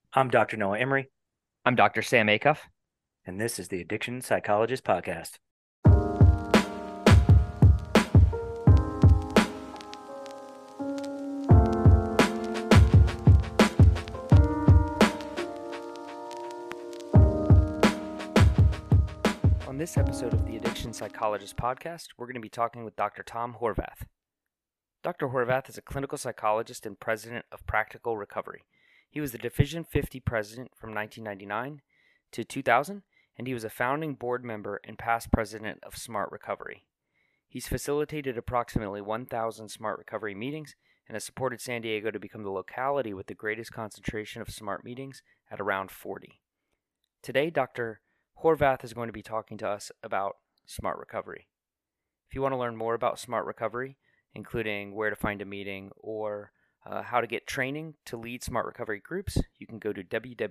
I'm Dr. Noah Emery, I'm Dr. Sam Acuff. and this is the Addiction Psychologist Podcast. On this episode of the Addiction Psychologist Podcast, we're going to be talking with Dr. Tom Horvath. Dr. Horvath is a clinical psychologist and president of Practical Recovery. He was the Division 50 president from 1999 to 2000, and he was a founding board member and past president of Smart Recovery. He's facilitated approximately 1,000 Smart Recovery meetings and has supported San Diego to become the locality with the greatest concentration of SMART meetings at around 40. Today, Dr. Horvath is going to be talking to us about Smart Recovery. If you want to learn more about Smart Recovery, including where to find a meeting or how to get training to lead Smart Recovery groups, you can go to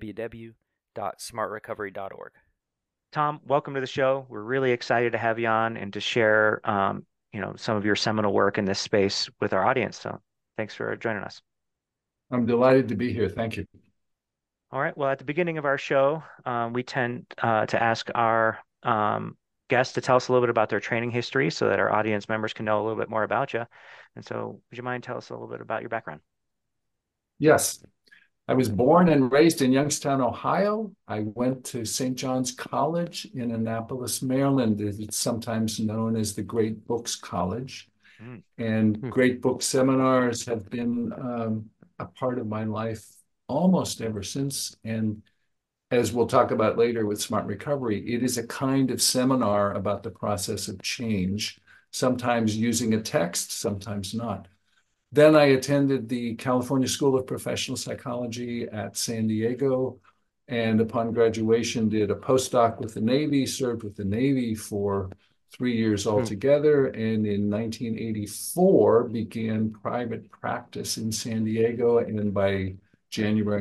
www.smartrecovery.org. Tom, welcome to the show. We're really excited to have you on and to share, some of your seminal work in this space with our audience. So, thanks for joining us. I'm delighted to be here. Thank you. All right. Well, at the beginning of our show, we tend to ask our guests to tell us a little bit about their training history, so that our audience members can know a little bit more about you. And so, would you mind telling us a little bit about your background? Yes, I was born and raised in Youngstown, Ohio. I went to St. John's College in Annapolis, Maryland. It's sometimes known as the Great Books College. Mm. And Great Book seminars have been a part of my life almost ever since. And as we'll talk about later with Smart Recovery, it is a kind of seminar about the process of change, sometimes using a text, sometimes not. Then I attended the California School of Professional Psychology at San Diego, and upon graduation did a postdoc with the Navy, served with the Navy for 3 years altogether, and in 1984 began private practice in San Diego, and by January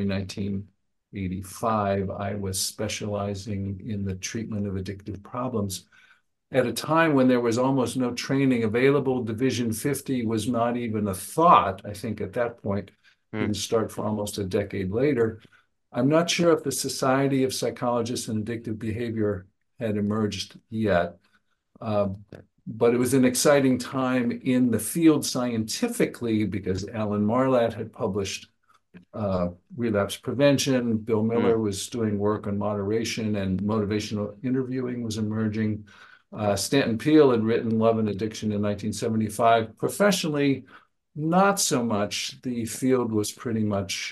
1985, I was specializing in the treatment of addictive problems at a time when there was almost no training available. Division 50 was not even a thought, I think, at that point. Mm. Didn't start for almost a decade later. I'm not sure if the Society of Psychologists and Addictive Behavior had emerged yet, uh, but it was an exciting time in the field scientifically because Alan Marlatt had published relapse prevention. Bill Mm. Miller was doing work on moderation, and motivational interviewing was emerging. Stanton Peele had written Love and Addiction in 1975. Professionally, not so much. The field was pretty much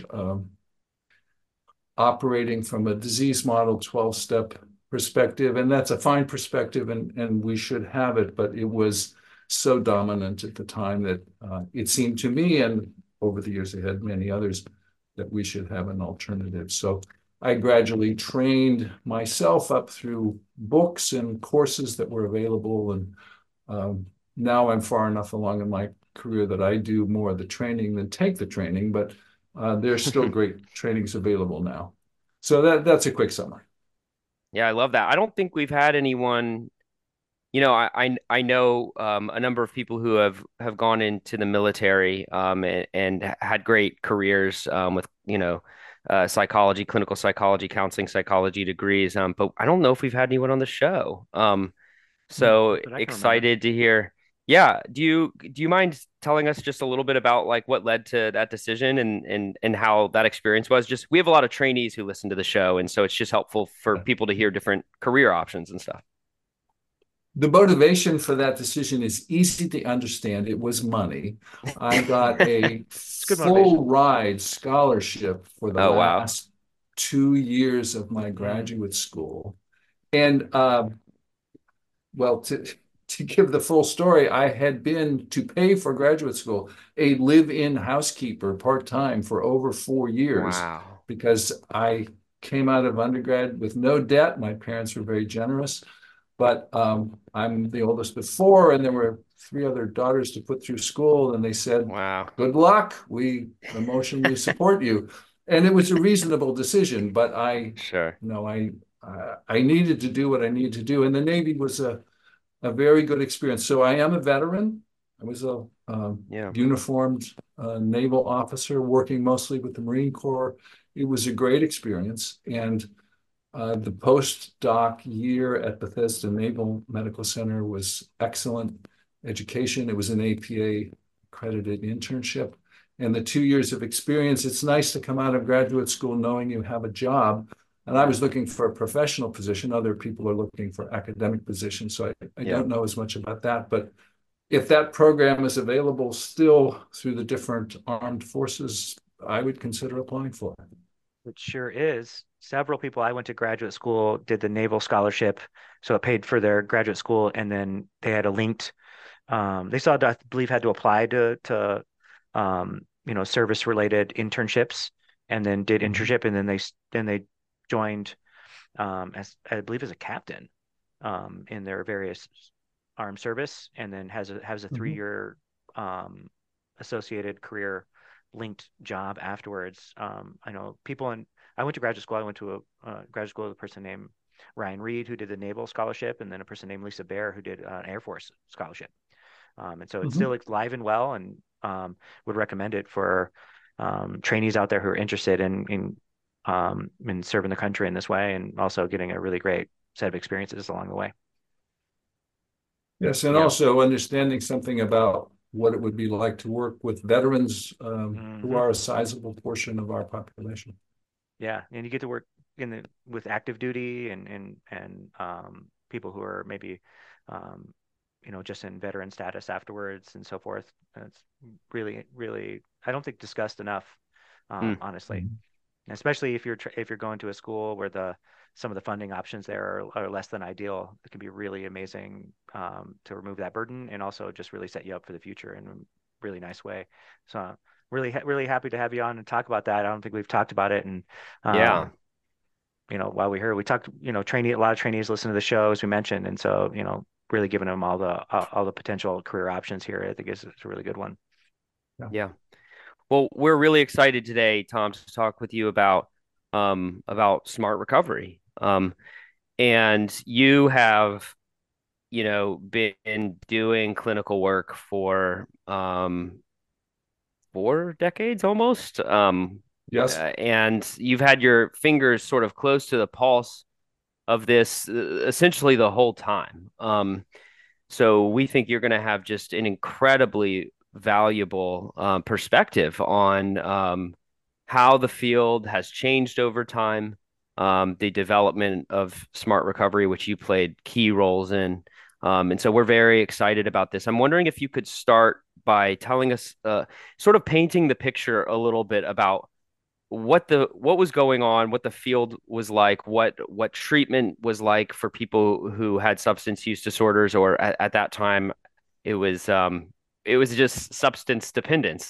operating from a disease model 12-step perspective, and that's a fine perspective, and we should have it, but it was so dominant at the time that it seemed to me, and over the years ahead, many others, that we should have an alternative. So I gradually trained myself up through books and courses that were available. And now I'm far enough along in my career that I do more of the training than take the training, but there's still great trainings available now. So that's a quick summary. Yeah, I love that. I don't think we've had anyone. I know a number of people who have gone into the military and had great careers with psychology, clinical psychology, counseling psychology degrees. But I don't know if we've had anyone on the show. So Not that I can remember. excited to hear. Yeah, do you mind telling us just a little bit about like what led to that decision and how that experience was? Just we have a lot of trainees who listen to the show, and so it's just helpful for people to hear different career options and stuff. The motivation for that decision is easy to understand. It was money. I got a It's good motivation. full ride scholarship for the Oh, wow. last 2 years of my Mm. graduate school. And well, to give the full story, I had been to pay for graduate school a live-in housekeeper part-time for over 4 years Wow. because I came out of undergrad with no debt. My parents were very generous, but I'm the oldest of four, and there were three other daughters to put through school, and they said, Wow. "Good luck. We emotionally support you." And it was a reasonable decision, but Sure. I needed to do what I needed to do, and the Navy was a very good experience. So I am a veteran. I was a Yeah. uniformed naval officer working mostly with the Marine Corps it was a great experience. And the postdoc year at Bethesda Naval Medical Center was excellent education. It was an APA accredited internship. And the 2 years of experience, it's nice to come out of graduate school knowing you have a job. And I was looking for a professional position. Other people are looking for academic positions. So I don't know as much about that. But if that program is available still through the different armed forces, I would consider applying for it. It sure is. Several people I went to graduate school did the Naval Scholarship, so it paid for their graduate school, and then they had a linked. They still, I believe, had to apply to service related internships, and then did internship, and then they joined as I believe as a captain in their various armed service, and then has a 3 year associated career linked job afterwards. I know people I went to graduate school. I went to a graduate school with a person named Ryan Reed, who did the Naval Scholarship, and then a person named Lisa Bear, who did an Air Force Scholarship. And so it's still live and well, and would recommend it for trainees out there who are interested in serving the country in this way, and also getting a really great set of experiences along the way. Yes, and also understanding something about what it would be like to work with veterans who are a sizable portion of our population. Yeah, and you get to work with active duty and people who are maybe just in veteran status afterwards and so forth. It's really, really, I don't think discussed enough, honestly. Especially if you're going to a school where some of the funding options there are less than ideal. It can be really amazing to remove that burden, and also just really set you up for the future in a really nice way. So really happy to have you on and talk about that. I don't think we've talked about it, and while we're here, we talked. A lot of trainees listen to the show, as we mentioned, and so really giving them all the potential career options here, I think is a really good one. Yeah. Well, we're really excited today, Tom, to talk with you about smart recovery. And you have, been doing clinical work for 4 decades almost. Yes. And you've had your fingers sort of close to the pulse of this essentially the whole time. So we think you're going to have just an incredibly valuable perspective on how the field has changed over time, the development of smart recovery, which you played key roles in. And so we're very excited about this. I'm wondering if you could start by telling us, sort of painting the picture a little bit about what was going on, what the field was like, what treatment was like for people who had substance use disorders, or at that time it was just substance dependence.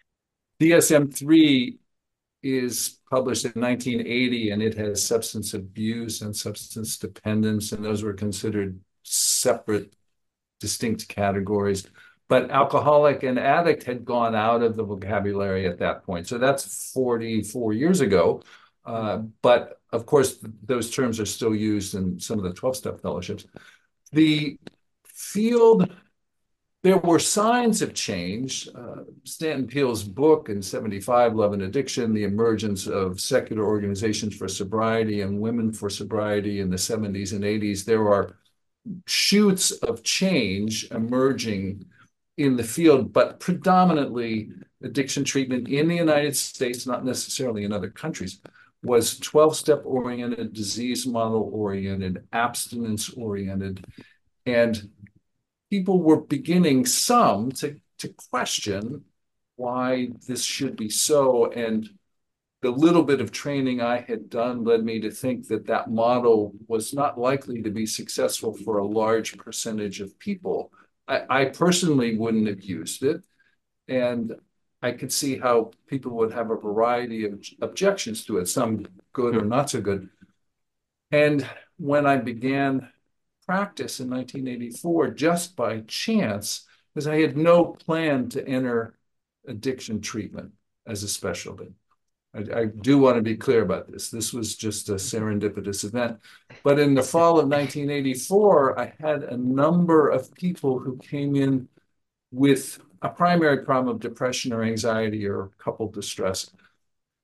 DSM-3 is published in 1980, and it has substance abuse and substance dependence, and those were considered separate, distinct categories. But alcoholic and addict had gone out of the vocabulary at that point. So that's 44 years ago. But of course, those terms are still used in some of the 12-step fellowships. The field, there were signs of change. Stanton Peele's book in 75, Love and Addiction, the emergence of secular organizations for sobriety and women for sobriety in the 70s and 80s. There are shoots of change emerging in the field, but predominantly addiction treatment in the United States, not necessarily in other countries, was 12-step oriented, disease model oriented, abstinence oriented. And people were beginning to question why this should be so. And the little bit of training I had done led me to think that model was not likely to be successful for a large percentage of people. I personally wouldn't have used it, and I could see how people would have a variety of objections to it, some good or not so good. And when I began practice in 1984, just by chance, because I had no plan to enter addiction treatment as a specialty. I do want to be clear about this. This was just a serendipitous event. But in the fall of 1984, I had a number of people who came in with a primary problem of depression or anxiety or coupled distress.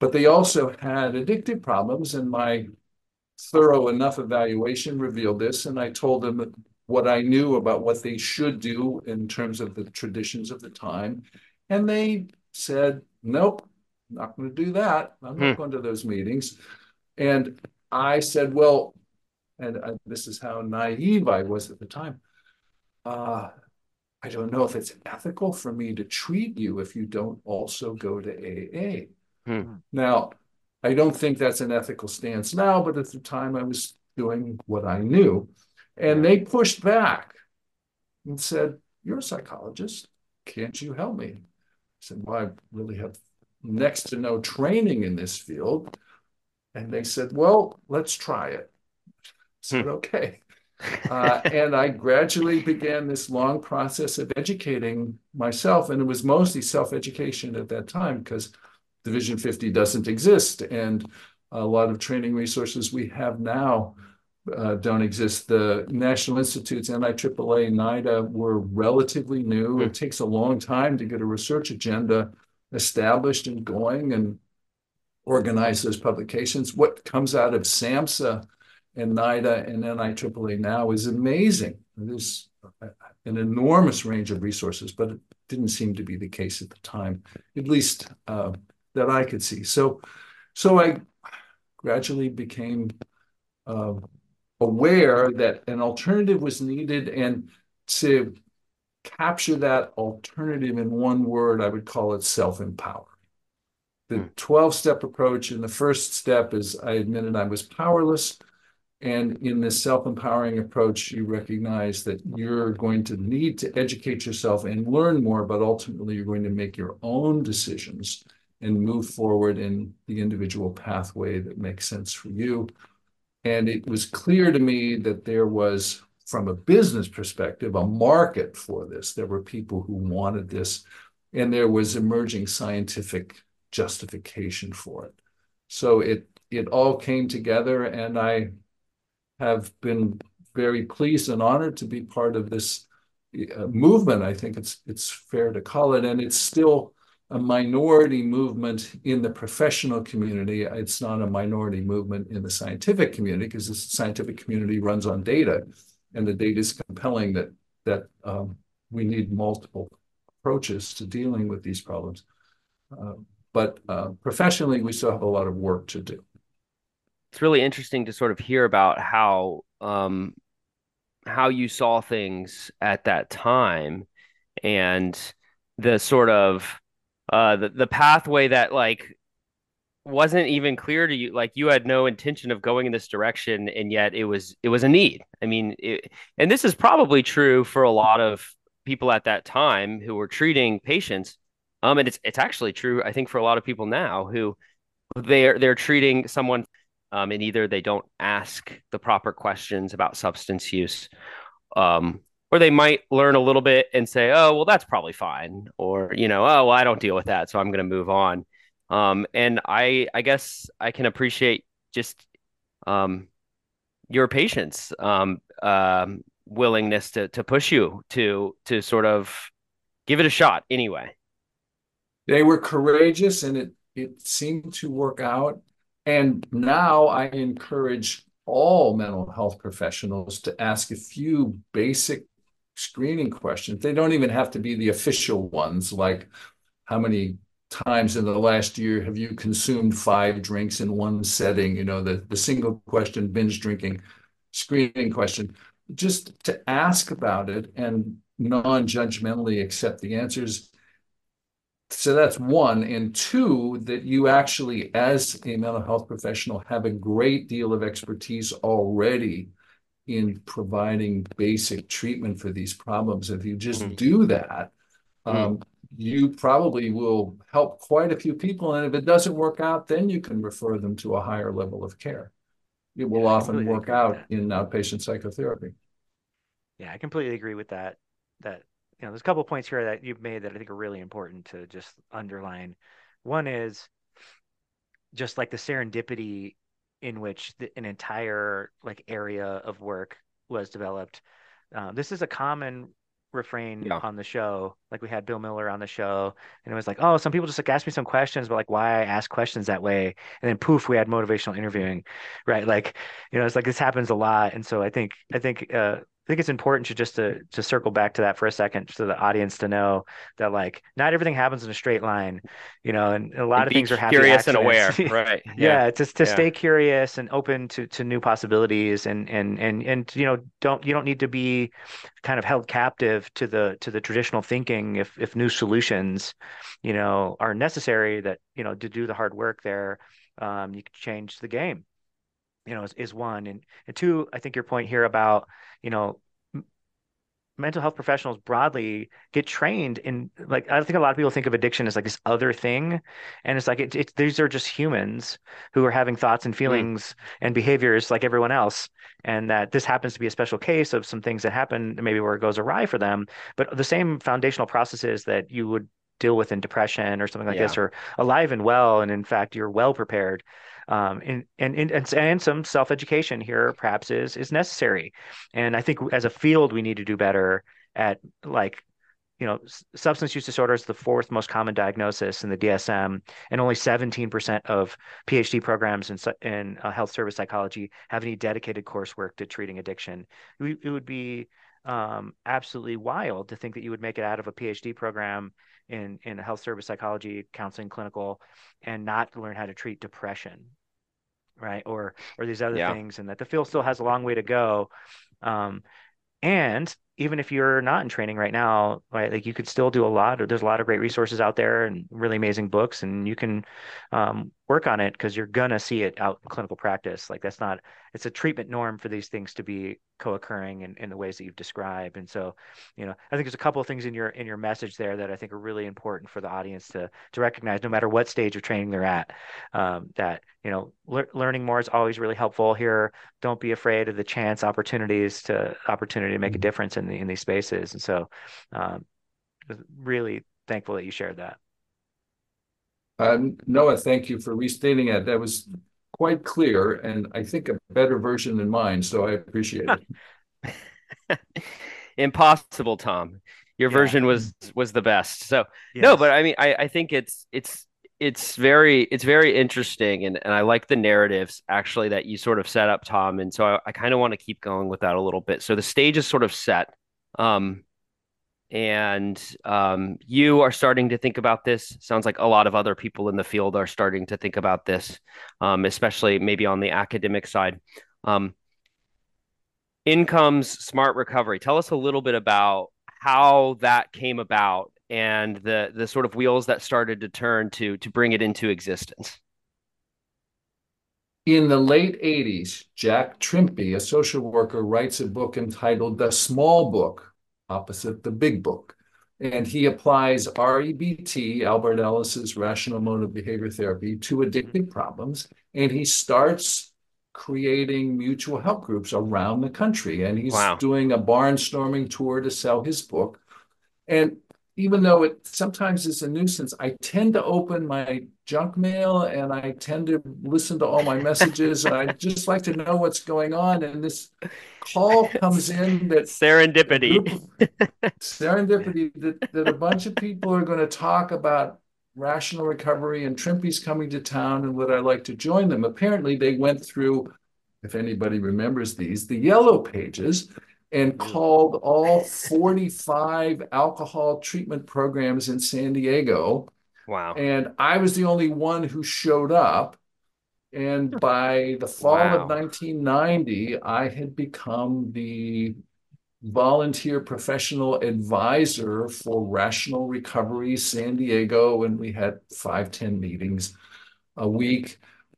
but they also had addictive problems. And my thorough enough evaluation revealed this. And I told them what I knew about what they should do in terms of the traditions of the time. And they said, nope, not going to do that. I'm Hmm. not going to those meetings. And I said, well, and this is how naive I was at the time. Uh, I don't know if it's ethical for me to treat you if you don't also go to AA. Hmm. Hmm. Now, I don't think that's an ethical stance now, but at the time I was doing what I knew. And Yeah. they pushed back and said, you're a psychologist. Can't you help me? I said, well, I really have next to no training in this field. And they said, well, let's try it. I Hmm. said, okay. And I gradually began this long process of educating myself. And it was mostly self-education at that time because Division 50 doesn't exist. And a lot of training resources we have now don't exist. The National Institutes, NIAAA, NIDA were relatively new. Hmm. It takes a long time to get a research agenda established and going and organize those publications. What comes out of SAMHSA and NIDA and NIAAA now is amazing. There's an enormous range of resources, but it didn't seem to be the case at the time, at least that I could see. So I gradually became uh, aware that an alternative was needed, and to capture that alternative in one word, I would call it self-empower. The Hmm. 12-step approach, and the first step is I admitted I was powerless. And in this self-empowering approach, you recognize that you're going to need to educate yourself and learn more, but ultimately you're going to make your own decisions and move forward in the individual pathway that makes sense for you. And it was clear to me that there was, from a business perspective, a market for this. There were people who wanted this, and there was emerging scientific justification for it. So it all came together, and I have been very pleased and honored to be part of this movement. I think it's fair to call it, and it's still a minority movement in the professional community. It's not a minority movement in the scientific community because the scientific community runs on data, and the data is compelling that we need multiple approaches to dealing with these problems. Uh, but professionally, we still have a lot of work to do. It's really interesting to sort of hear about how you saw things at that time and the sort of the pathway that like wasn't even clear to you, like you had no intention of going in this direction, and yet it was a need. I mean, and this is probably true for a lot of people at that time who were treating patients. And it's actually true, I think, for a lot of people now who they're treating someone, and either they don't ask the proper questions about substance use, um, or they might learn a little bit and say, "Oh, well, that's probably fine," or "Oh, well, I don't deal with that, so I'm going to move on." And I guess I can appreciate just um, your patience, willingness to push you to sort of give it a shot anyway. They were courageous, and it seemed to work out. And now I encourage all mental health professionals to ask a few basic screening questions. They don't even have to be the official ones, like how many times in the last year have you consumed 5 drinks in one setting? The single question binge drinking screening question. Just to ask about it and non-judgmentally accept the answers. So that's one. And two, that you actually, as a mental health professional, have a great deal of expertise already in providing basic treatment for these problems. If you just Mhm. do that, Mhm. um, you probably will help quite a few people. And if it doesn't work out, then you can refer them to a higher level of care. It will Yeah, I often completely work agree with out that. in outpatient psychotherapy. Yeah, I completely agree with that. That, there's a couple of points here that you've made that I think are really important to just underline. One is just like the serendipity in which an entire like area of work was developed. This is a common refrain Yeah. on the show. Like we had Bill Miller on the show, and it was like, oh, some people just like ask me some questions, but like why I ask questions that way, and then poof, we had motivational interviewing, right? Like, it's like this happens a lot, and so I think it's important to just to circle back to that for a second, so the audience to know that like not everything happens in a straight line, and a lot And of be things are happy curious and accidents. aware. Right. Yeah. Yeah, to Yeah. stay curious and open to new possibilities, and you don't need to be kind of held captive to the traditional thinking if new solutions are necessary, that to do the hard work there. You can change the game, is one. And two, I think your point here about you know mental health professionals broadly get trained in, like, I think a lot of people think of addiction as like this other thing, and it's like these are just humans who are having thoughts and Mm. feelings and behaviors like everyone else, and that this happens to be a special case of some things that happen maybe where it goes awry for them, but the same foundational processes that you would deal with in depression or something like Yeah. this are alive and well, and in fact you're well prepared. And some self-education here perhaps is necessary. And I think as a field, we need to do better at, like, substance use disorder is the fourth most common diagnosis in the DSM, and only 17% of PhD programs in health service psychology have any dedicated coursework to treating addiction. It would be absolutely wild to think that you would make it out of a PhD program in health service psychology, counseling, clinical, and not learn how to treat depression, right? Or these other Yeah. things, and that the field still has a long way to go. Um, and even if you're not in training right now, right, like you could still do a lot. There's a lot of great resources out there and really amazing books, and you can work on it because you're gonna see it out in clinical practice. Like that's not, it's a treatment norm for these things to be co-occurring in the ways that you've described. And so, I think there's a couple of things in your message there that I think are really important for the audience to recognize, no matter what stage of training they're at. That learning more is always really helpful here. Don't be afraid of the opportunity to make a difference in these spaces. And so, um, really thankful that you shared that. Noah, thank you for restating it. That was quite clear, and I think a better version than mine, so I appreciate it. Impossible, Tom. Your Yeah. version was the best. So no, but Yes. I mean, I think it's very interesting, and I like the narratives actually that you sort of set up, Tom. And so I kind of want to keep going with that a little bit. So the stage is sort of set. Um, and you are starting to think about this. Sounds like a lot of other people in the field are starting to think about this, especially maybe on the academic side. Um, in comes Smart Recovery. Tell us a little bit about how that came about and the sort of wheels that started to turn to bring it into existence. In the late 80s, Jack Trimpey, a social worker, writes a book entitled The Small Book, opposite the Big Book. And he applies REBT, Albert Ellis's rational emotive behavior therapy, to addictive problems. And he starts creating mutual help groups around the country. And he's Wow. doing a barnstorming tour to sell his book. And even though it sometimes is a nuisance, I tend to open my junk mail and I tend to listen to all my messages, and I just like to know what's going on. And this call comes in that a Serendipity. group of serendipity that a bunch of people are going to talk about rational recovery, and Trimpey's coming to town, and would I like to join them? Apparently, they went through, if anybody remembers these, the yellow pages, and called all 45 alcohol treatment programs in San Diego. Wow. And I was the only one who showed up. And by the fall of Wow. 1990, I had become the volunteer professional advisor for Rational Recovery San Diego, and we had 5-10 meetings a week.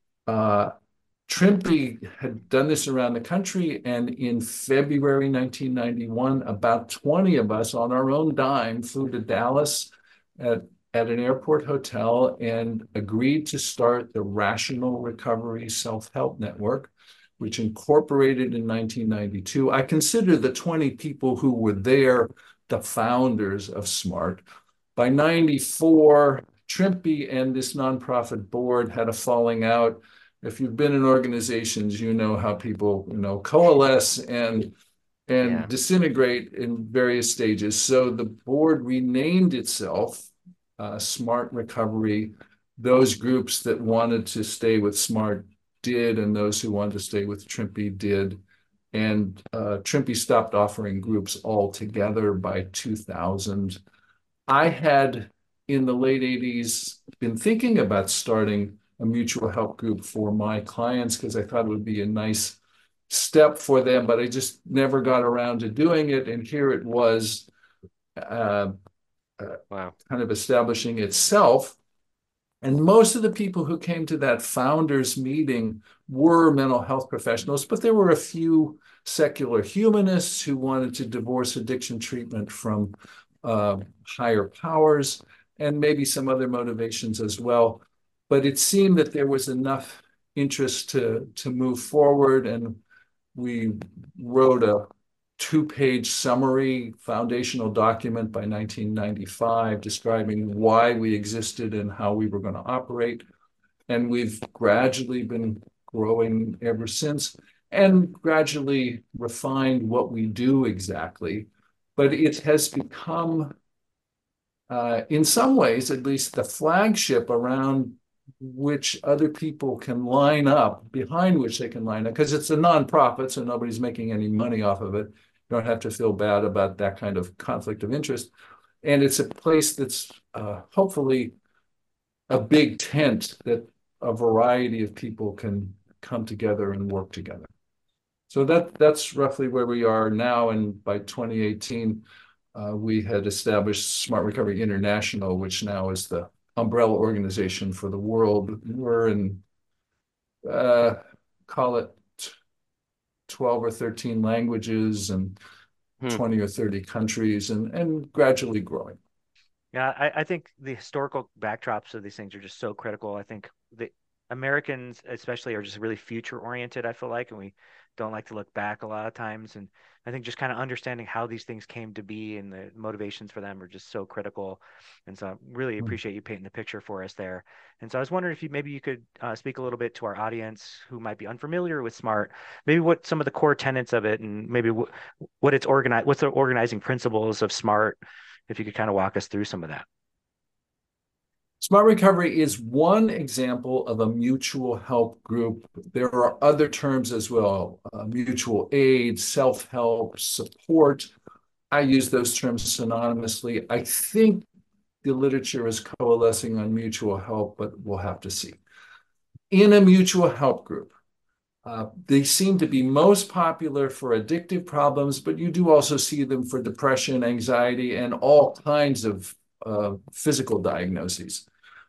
Trimpey had done this around the country, and in February 1991, about 20 of us on our own dime flew to Dallas at an airport hotel and agreed to start the Rational Recovery Self-Help Network, which incorporated in 1992. I consider the 20 people who were there the founders of SMART. By 94, Trimpey and this nonprofit board had a falling out. If you've been in organizations, you know how people, coalesce, and and disintegrate in various stages. So the board renamed itself Smart Recovery. Those groups that wanted to stay with Smart did, and those who wanted to stay with Trimpe did. And Trimpe stopped offering groups altogether by 2000. I had, in the late 80s, been thinking about starting a mutual help group for my clients because I thought it would be a nice step for them, but I just never got around to doing it. And here it was Wow. kind of establishing itself. And most of the people who came to that founders meeting were mental health professionals, but there were a few secular humanists who wanted to divorce addiction treatment from higher powers, and maybe some other motivations as well. But it seemed that there was enough interest to move forward, and we wrote a 2-page summary foundational document by 1995 describing why we existed and how we were going to operate. And we've gradually been growing ever since and gradually refined what we do exactly. But it has become, in some ways, at least, the flagship around which other people can line up, behind which they can line up, because it's a nonprofit, so nobody's making any money off of it. You don't have to feel bad about that kind of conflict of interest. And it's a place that's hopefully a big tent that a variety of people can come together and work together. So that's roughly where we are now. And by 2018, we had established Smart Recovery International, which now is the umbrella organization for the world. We're in, call it 12 or 13 languages and 20 or 30 countries, and gradually growing. Yeah, I think the historical backdrops of these things are just so critical. I think the Americans especially are just really future oriented, I feel like, and we don't like to look back a lot of times. And I think just kind of understanding how these things came to be and the motivations for them are just so critical. And so I really appreciate you painting the picture for us there. And so I was wondering if you could speak a little bit to our audience who might be unfamiliar with SMART, maybe what some of the core tenets of it, and maybe what's the organizing principles of SMART, if you could kind of walk us through some of that. Smart Recovery is one example of a mutual help group. There are other terms as well, mutual aid, self-help, support. I use those terms synonymously. I think the literature is coalescing on mutual help, but we'll have to see. In a mutual help group, they seem to be most popular for addictive problems, but you do also see them for depression, anxiety, and all kinds of physical diagnoses.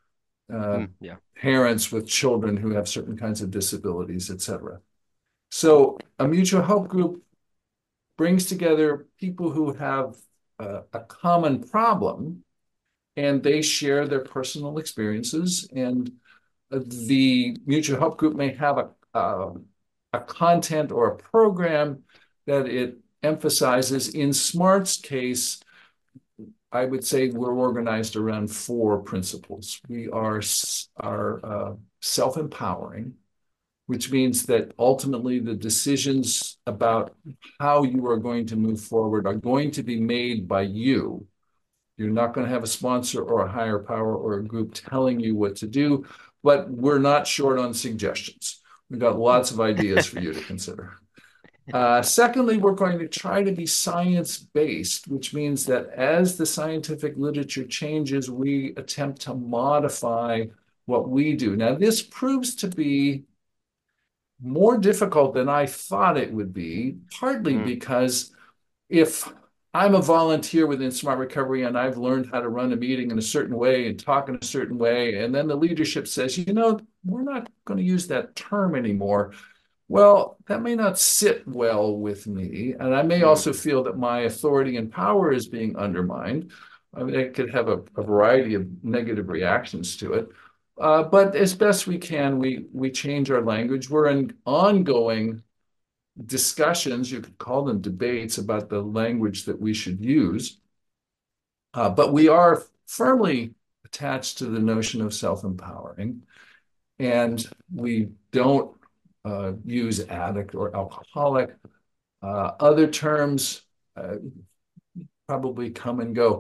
Parents with children who have certain kinds of disabilities, etc. So a mutual help group brings together people who have a common problem, and they share their personal experiences. And the mutual help group may have a content or a program that it emphasizes. In SMART's case, I would say we're organized around 4 principles. We are self-empowering, which means that ultimately the decisions about how you are going to move forward are going to be made by you. You're not going to have a sponsor or a higher power or a group telling you what to do, but we're not short on suggestions. We've got lots of ideas for you to consider. Secondly, we're going to try to be science-based, which means that as the scientific literature changes, we attempt to modify what we do. Now, this proves to be more difficult than I thought it would be, partly because if I'm a volunteer within Smart Recovery and I've learned how to run a meeting in a certain way and talk in a certain way, and then the leadership says, we're not going to use that term anymore. Well, that may not sit well with me. And I may also feel that my authority and power is being undermined. I mean, I could have a variety of negative reactions to it. But as best we can, we change our language. We're in ongoing discussions, you could call them debates, about the language that we should use. But we are firmly attached to the notion of self-empowering. And we don't use addict or alcoholic. Other terms probably come and go.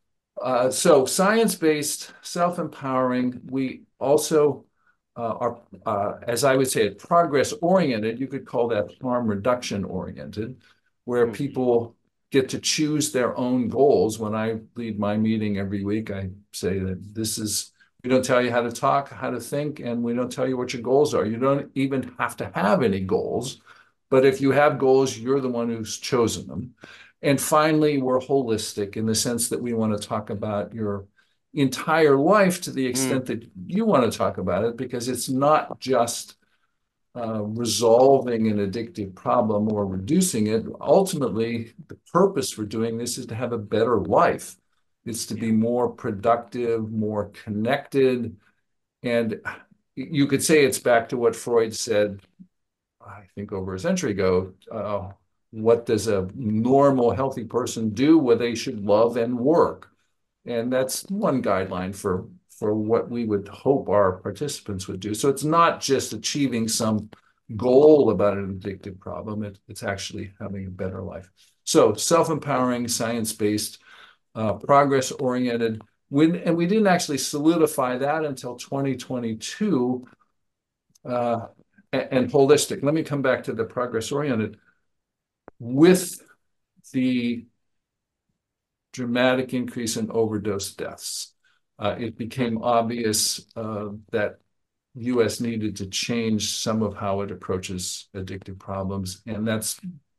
So science-based, self-empowering. We also are, as I would say, progress-oriented. You could call that harm reduction-oriented, where Hmm. people get to choose their own goals. When I lead my meeting every week, I say that we don't tell you how to talk, how to think, and we don't tell you what your goals are. You don't even have to have any goals. But if you have goals, you're the one who's chosen them. And finally, we're holistic in the sense that we want to talk about your entire life to the Hmm. extent that you want to talk about it, because it's not just resolving an addictive problem or reducing it. Ultimately, the purpose for doing this is to have a better life. It's to Yeah. be more productive, more connected. And you could say it's back to what Freud said, I think over a century ago. What does a normal, healthy person do? Well, they should love and work. And that's one guideline for what we would hope our participants would do. So it's not just achieving some goal about an addictive problem. It's actually having a better life. So self-empowering, science-based, progress-oriented. And we didn't actually solidify that until 2022, uh, and holistic. Let me come back to the progress-oriented. With the dramatic increase in overdose deaths, it Hmm. became obvious that U.S. needed to change some of how it approaches addictive problems, and that's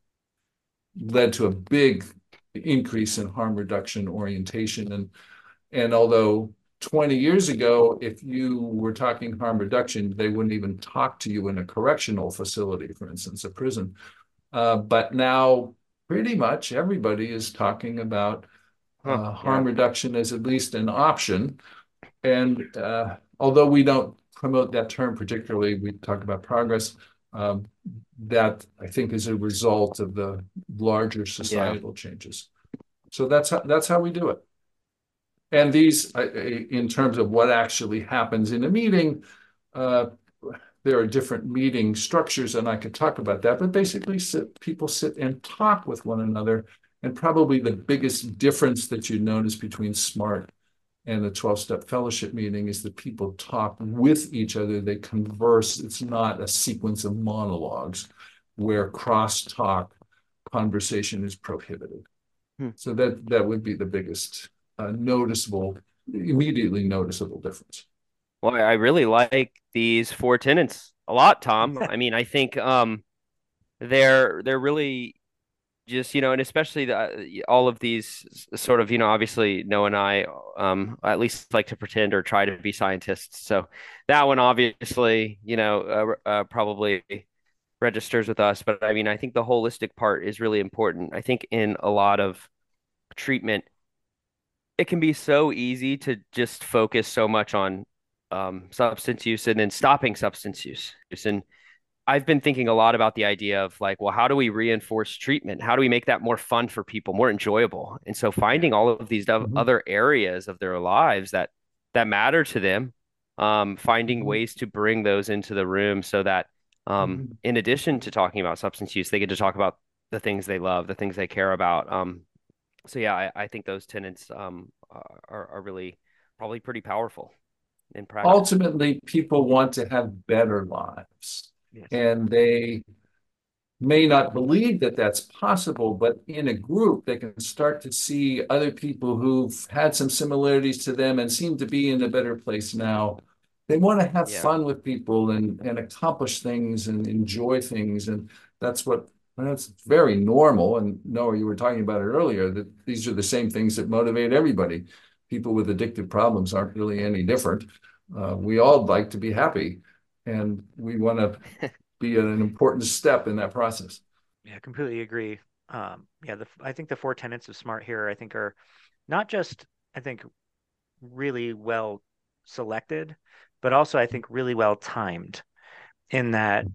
led to a big increase in harm reduction orientation. And although 20 years ago, if you were talking harm reduction, they wouldn't even talk to you in a correctional facility, for instance, a prison. But now pretty much everybody is talking about Huh. harm Yeah. reduction as at least an option. And although we don't promote that term particularly, we talk about progress. Um, that I think is a result of the larger Yeah. societal changes. So that's how we do it. And these, in terms of what actually happens in a meeting, uh, there are different meeting structures, and I could talk about that. But basically, people sit and talk with one another. And probably the biggest difference that you notice between SMART and the 12-step fellowship meeting is that people talk with each other. They converse. It's not a sequence of monologues where cross-talk conversation is prohibited. Hmm. So that would be the biggest immediately noticeable difference. Well, I really like these four tenets a lot, Tom. I mean, I think they're really just, and especially all of these sort of, obviously Noah and I at least like to pretend or try to be scientists. So that one obviously, probably registers with us. But I mean, I think the holistic part is really important. I think in a lot of treatment, it can be so easy to just focus so much on substance use and then stopping substance use. And I've been thinking a lot about the idea of like, well, how do we reinforce treatment? How do we make that more fun for people, more enjoyable? And so Yeah. finding all of these Mhm, other areas of their lives that matter to them, finding mhm, ways to bring those into the room so that mhm. in addition to talking about substance use, they get to talk about the things they love, the things they care about. So yeah, I think those tenets are really probably pretty powerful in practice. Ultimately, people want to have better lives, Yes. and they may not believe that that's possible, but in a group, they can start to see other people who've had some similarities to them and seem to be in a better place now. They want to have Yeah. fun with people and accomplish things and enjoy things. And that's what that's very normal. And Noah, you were talking about it earlier, that these are the same things that motivate everybody. People with addictive problems aren't really any different. We all like to be happy, and we want to be an important step in that process. Yeah, completely agree. Yeah, I think the four tenets of Smart here, I think, are not just, I think, really well selected, but also I think really well timed in that,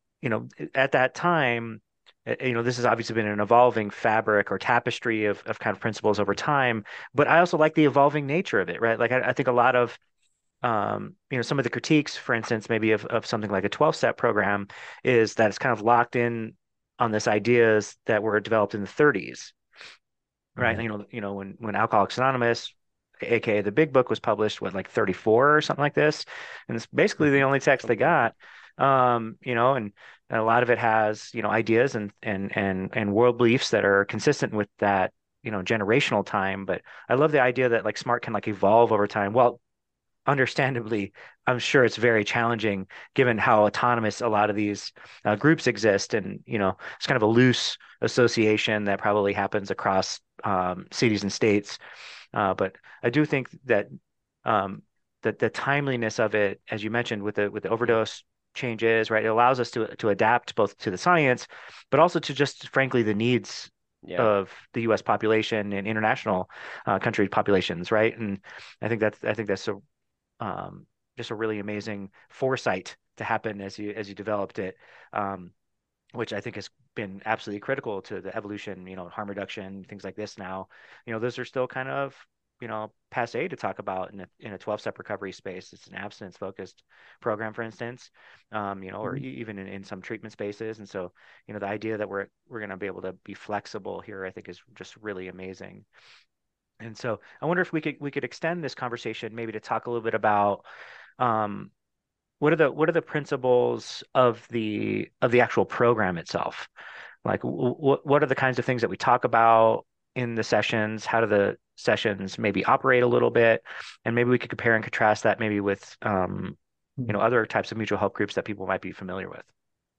at that time, this has obviously been an evolving fabric or tapestry of kind of principles over time, but I also like the evolving nature of it, right? Like I think a lot of some of the critiques, for instance, maybe of something like a 12-step program is that it's kind of locked in on this ideas that were developed in the 30s, right? Mhm. When Alcoholics Anonymous, aka the Big Book, was published, what, like 34 or something like this, and it's basically the only text they Something like got. And a lot of it has, ideas and world beliefs that are consistent with that, generational time. But I love the idea that like SMART can like evolve over time. Well, understandably, I'm sure it's very challenging given how autonomous a lot of these groups exist. And, it's kind of a loose association that probably happens across cities and states. But I do think that that the timeliness of it, as you mentioned, with the that. overdose changes, right? It allows us to adapt both to the science, but also to just frankly the needs Yeah. of the U.S. population and international country populations, right? And I think that's so just a really amazing foresight to happen as you developed it, which I think has been absolutely critical to the evolution, harm reduction, things like this now. Those are still kind of, passe to talk about in a 12-step recovery space. It's an abstinence focused program, for instance, or even in some treatment spaces. And so, the idea that we're going to be able to be flexible here, I think is just really amazing. And so I wonder if we could extend this conversation maybe to talk a little bit about um, what are the principles of the actual program itself? Like what are the kinds of things that we talk about in the sessions? How do the sessions maybe operate a little bit? And maybe we could compare and contrast that maybe with other types of mutual help groups that people might be familiar with.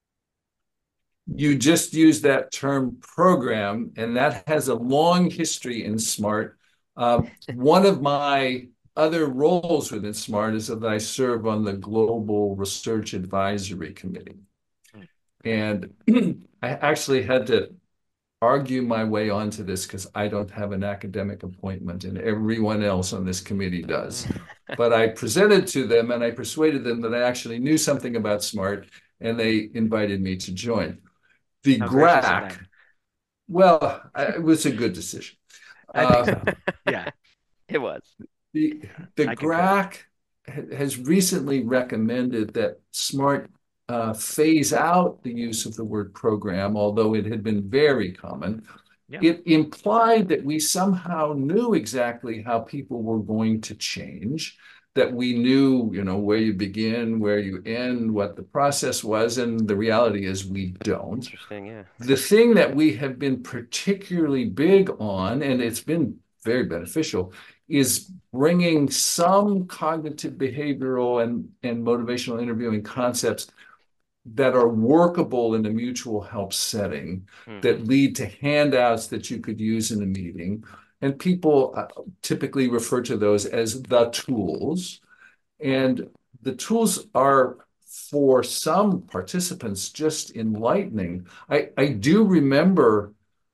You just used that term program, and that has a long history in SMART. One of my other roles within SMART is that I serve on the Global Research Advisory Committee. Mm. And I actually had to argue my way onto this because I don't have an academic appointment, and everyone else on this committee does. But I presented to them and I persuaded them that I actually knew something about SMART, and they invited me to join. The How gracious of GRAC, them. well, it was a good decision. I think Uh, so. Yeah, It was. the the I concur. GRAC has recently recommended that SMART phase out the use of the word program, although it had been very common. Yeah. It implied that we somehow knew exactly how people were going to change, that we knew, where you begin, where you end, what the process was, and the reality is we don't. Interesting. Yeah. The thing that we have been particularly big on, and it's been very beneficial, is bringing some cognitive behavioral and motivational interviewing concepts that are workable in a mutual help setting, Hmm. that lead to handouts that you could use in a meeting. And people typically refer to those as the tools. And the tools are, for some participants, just enlightening. I do remember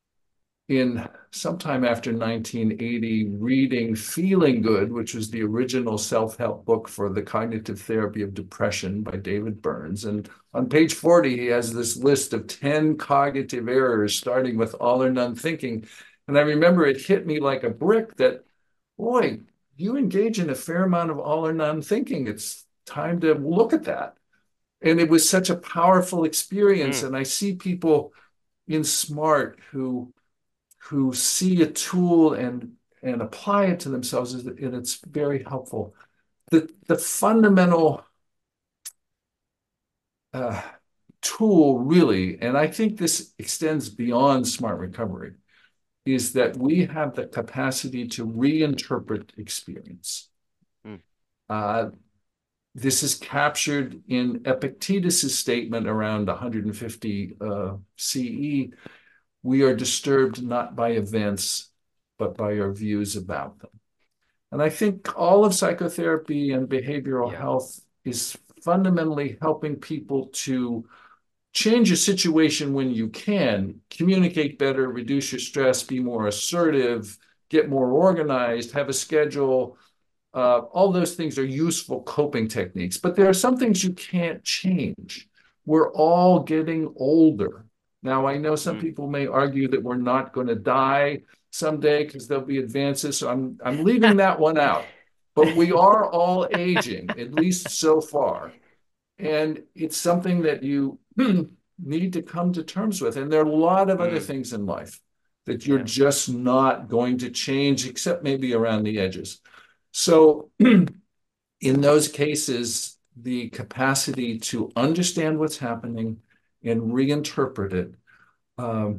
in sometime after 1980 reading Feeling Good, which was the original self-help book for the cognitive therapy of depression by David Burns. And on page 40, he has this list of 10 cognitive errors, starting with all or none thinking. And I remember it hit me like a brick that, boy, you engage in a fair amount of all or none thinking. It's time to look at that. And it was such a powerful experience. Hmm. And I see people in SMART who see a tool and apply it to themselves, and it's very helpful. The fundamental uh, tool, really, and I think this extends beyond smart recovery, is that we have the capacity to reinterpret experience. Hmm. Uh, this is captured in Epictetus's statement around 150 CE. We are disturbed not by events, but by our views about them. And I think all of psychotherapy and behavioral Yeah. health is fundamentally helping people to change a situation when you can, communicate better, reduce your stress, be more assertive, get more organized, have a schedule. All those things are useful coping techniques, but there are some things you can't change. We're all getting older. Now, I know some Hmm. people may argue that we're not going to die someday because there'll be advances. So I'm leaving that one out. But we are all aging, at least so far. And it's something that you need to come to terms with. And there are a lot of other Mm, things in life that you're yeah. just not going to change, except maybe around the edges. So in those cases, the capacity to understand what's happening and reinterpret it um,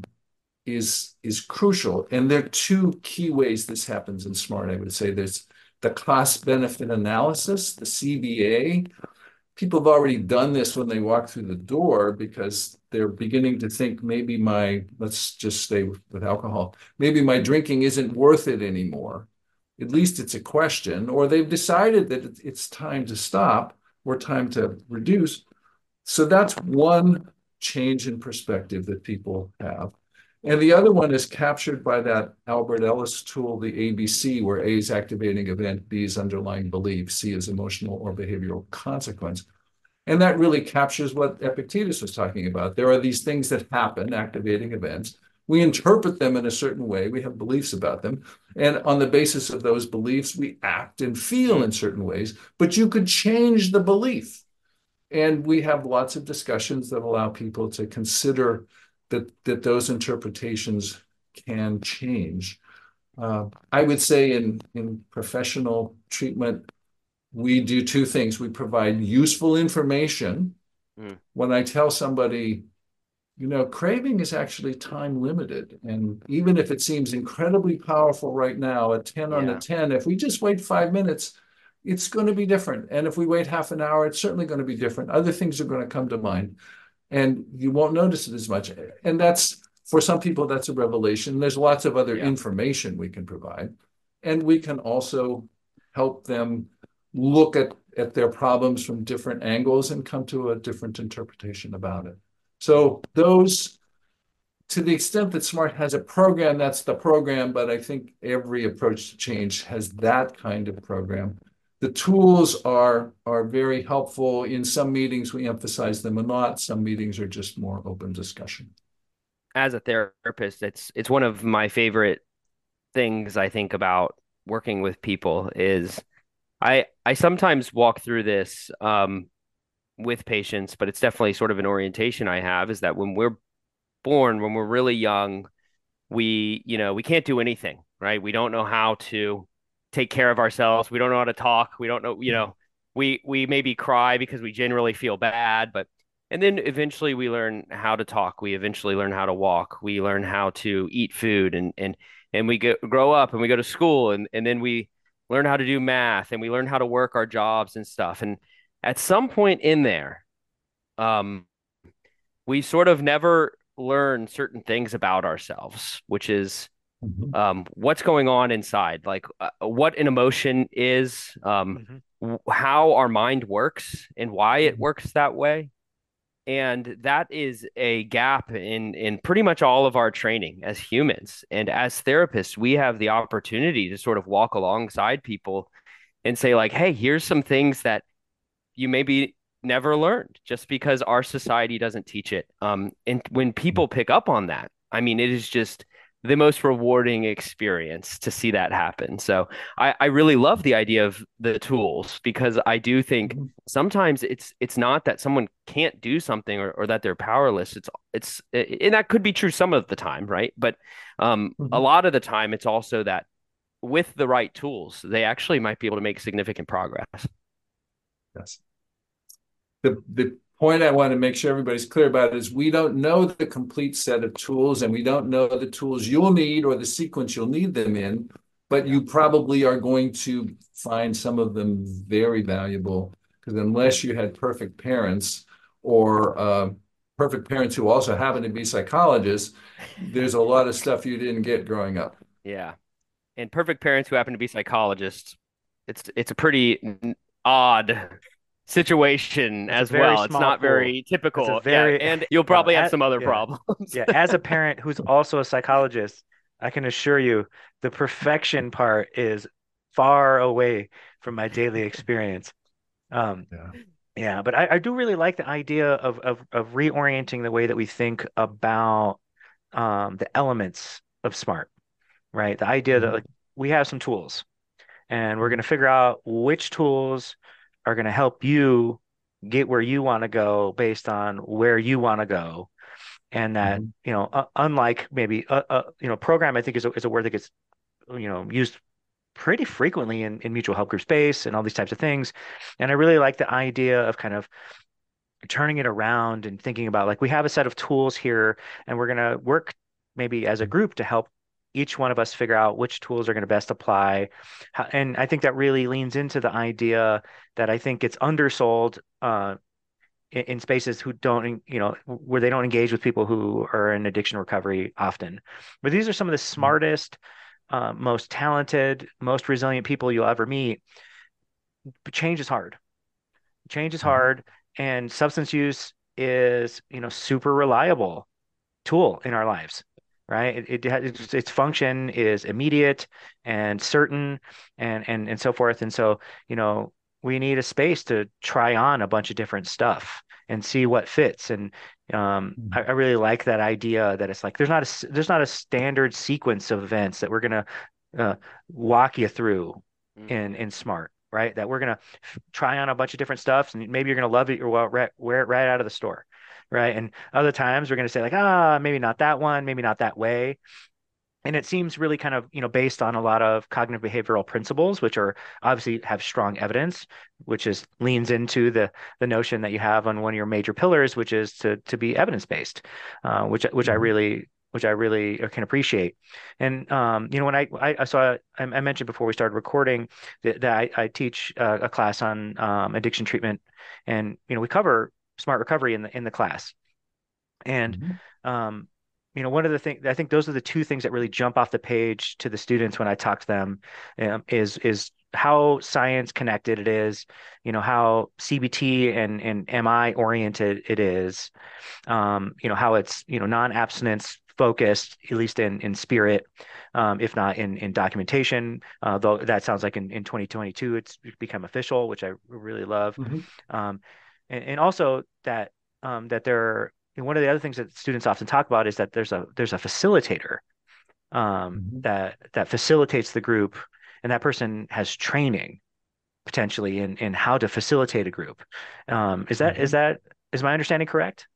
is crucial. And there are two key ways this happens in SMART. I would say there's the cost benefit analysis, the CBA. People have already done this when they walk through the door because they're beginning to think maybe let's just stay with alcohol, maybe my drinking isn't worth it anymore. At least it's a question, or they've decided that it's time to stop or time to reduce. So that's one change in perspective that people have. And the other one is captured by that Albert Ellis tool, the ABC, where A is activating event, B is underlying belief, C is emotional or behavioral consequence. And that really captures what Epictetus was talking about. There are these things that happen, activating events. We interpret them in a certain way. We have beliefs about them. And on the basis of those beliefs, we act and feel Mm, in certain ways. But you could change the belief. And we have lots of discussions that allow people to consider that those interpretations can change. I would say in professional treatment, we do two things. We provide useful information. mm, When I tell somebody, craving is actually time limited. And even if it seems incredibly powerful right now, a 10 on a yeah. 10, if we just wait 5 minutes, it's going to be different. And if we wait half an hour, it's certainly going to be different. Other things are going to come to mind and you won't notice it as much. And for some people, that's a revelation. There's lots of other Yeah. information we can provide. And we can also help them look at their problems from different angles and come to a different interpretation about it. So those, to the extent that SMART has a program, that's the program, but I think every approach to change has that kind of program. The tools are very helpful. In some meetings, we emphasize them a lot. Some meetings are just more open discussion. As a therapist, it's one of my favorite things I think about working with people is I sometimes walk through this with patients, but it's definitely sort of an orientation I have is that when we're born, when we're really young, we can't do anything, right? We don't know how to take care of ourselves. We don't know how to talk. We don't know, we maybe cry because we generally feel bad, but and then eventually we learn how to talk. We eventually learn how to walk. We learn how to eat food and we grow up and we go to school and then we learn how to do math and we learn how to work our jobs and stuff. And at some point in there, um, we sort of never learn certain things about ourselves, which is Mhm. what's going on inside, like what an emotion is, Hmm. how our mind works, and why it Mhm. works that way. And that is a gap in pretty much all of our training as humans. And as therapists, we have the opportunity to sort of walk alongside people and say, like, hey, here's some things that you maybe never learned just because our society doesn't teach it. And when people pick up on that, I mean, it is just the most rewarding experience to see that happen. So I really love the idea of the tools because I do think Mhm. sometimes it's not that someone can't do something or that they're powerless. It's and that could be true some of the time, right? But a Mhm. lot of the time it's also that with the right tools, they actually might be able to make significant progress. Yes. The point I want to make sure everybody's clear about is we don't know the complete set of tools and we don't know the tools you'll need or the sequence you'll need them in, but Yeah. you probably are going to find some of them very valuable because unless you had or perfect parents who also happen to be psychologists, there's a lot of stuff you didn't get growing up. Yeah. And perfect parents who happen to be psychologists, it's a pretty odd situation That's a as very well. It's small not pool. very That's a typical. Yeah, very, and you'll well, probably have some other yeah, problems. yeah. As a parent who's also a psychologist, I can assure you the perfection part is far away from my daily experience. Um, Yeah. yeah, but I do really like the idea of reorienting the way that we think about the elements of smart, right? The idea that Mhm. like we have some tools and we're going to figure out which tools are going to help you get where you want to go based on where you want to go. And that, Mhm. unlike maybe, program, I think is a word that gets, used pretty frequently in mutual help group space and all these types of things. And I really like the idea of kind of turning it around and thinking about like we have a set of tools here and we're going to work maybe as a group to help each one of us figure out which tools are going to best apply. And I think that really leans into the idea that I think it's undersold in spaces who don't, where they don't engage with people who are in addiction recovery often. But these are some of the smartest, most talented, most resilient people you'll ever meet. But change is hard. Change is Mhm. hard, and substance use is, super reliable tool in our lives, right? Its function is immediate and certain, and so forth. And so, we need a space to try on a bunch of different stuff and see what fits. And I really like that idea that it's like there's not a standard sequence of events that we're gonna uh, walk you through Mhm. in Smart. Right, that we're gonna try on a bunch of different stuffs, and maybe you're gonna love it or wear it right out of the store, right? And other times we're going to say like, maybe not that one, maybe not that way. And it seems really kind of, based on a lot of cognitive behavioral principles, which are obviously have strong evidence, which is leans into the notion that you have on one of your major pillars, which is to be evidence based, which I Mhm. really can appreciate. And when I mentioned before we started recording that I teach a class on addiction treatment, and we cover smart recovery in the class. And Mhm. um, one of the things I think those are the two things that really jump off the page to the students when I talk to them, is how science connected it is, how CBT and MI oriented it is, how it's non-abstinence focused, at least in spirit, if not in documentation. Though that sounds like in 2022 it's become official, which I really love. Mhm. Um, and also that there one of the other things that students often talk about is that there's a facilitator Mhm. that facilitates the group, and that person has training potentially in how to facilitate a group. Is that is Mhm. that is my understanding correct?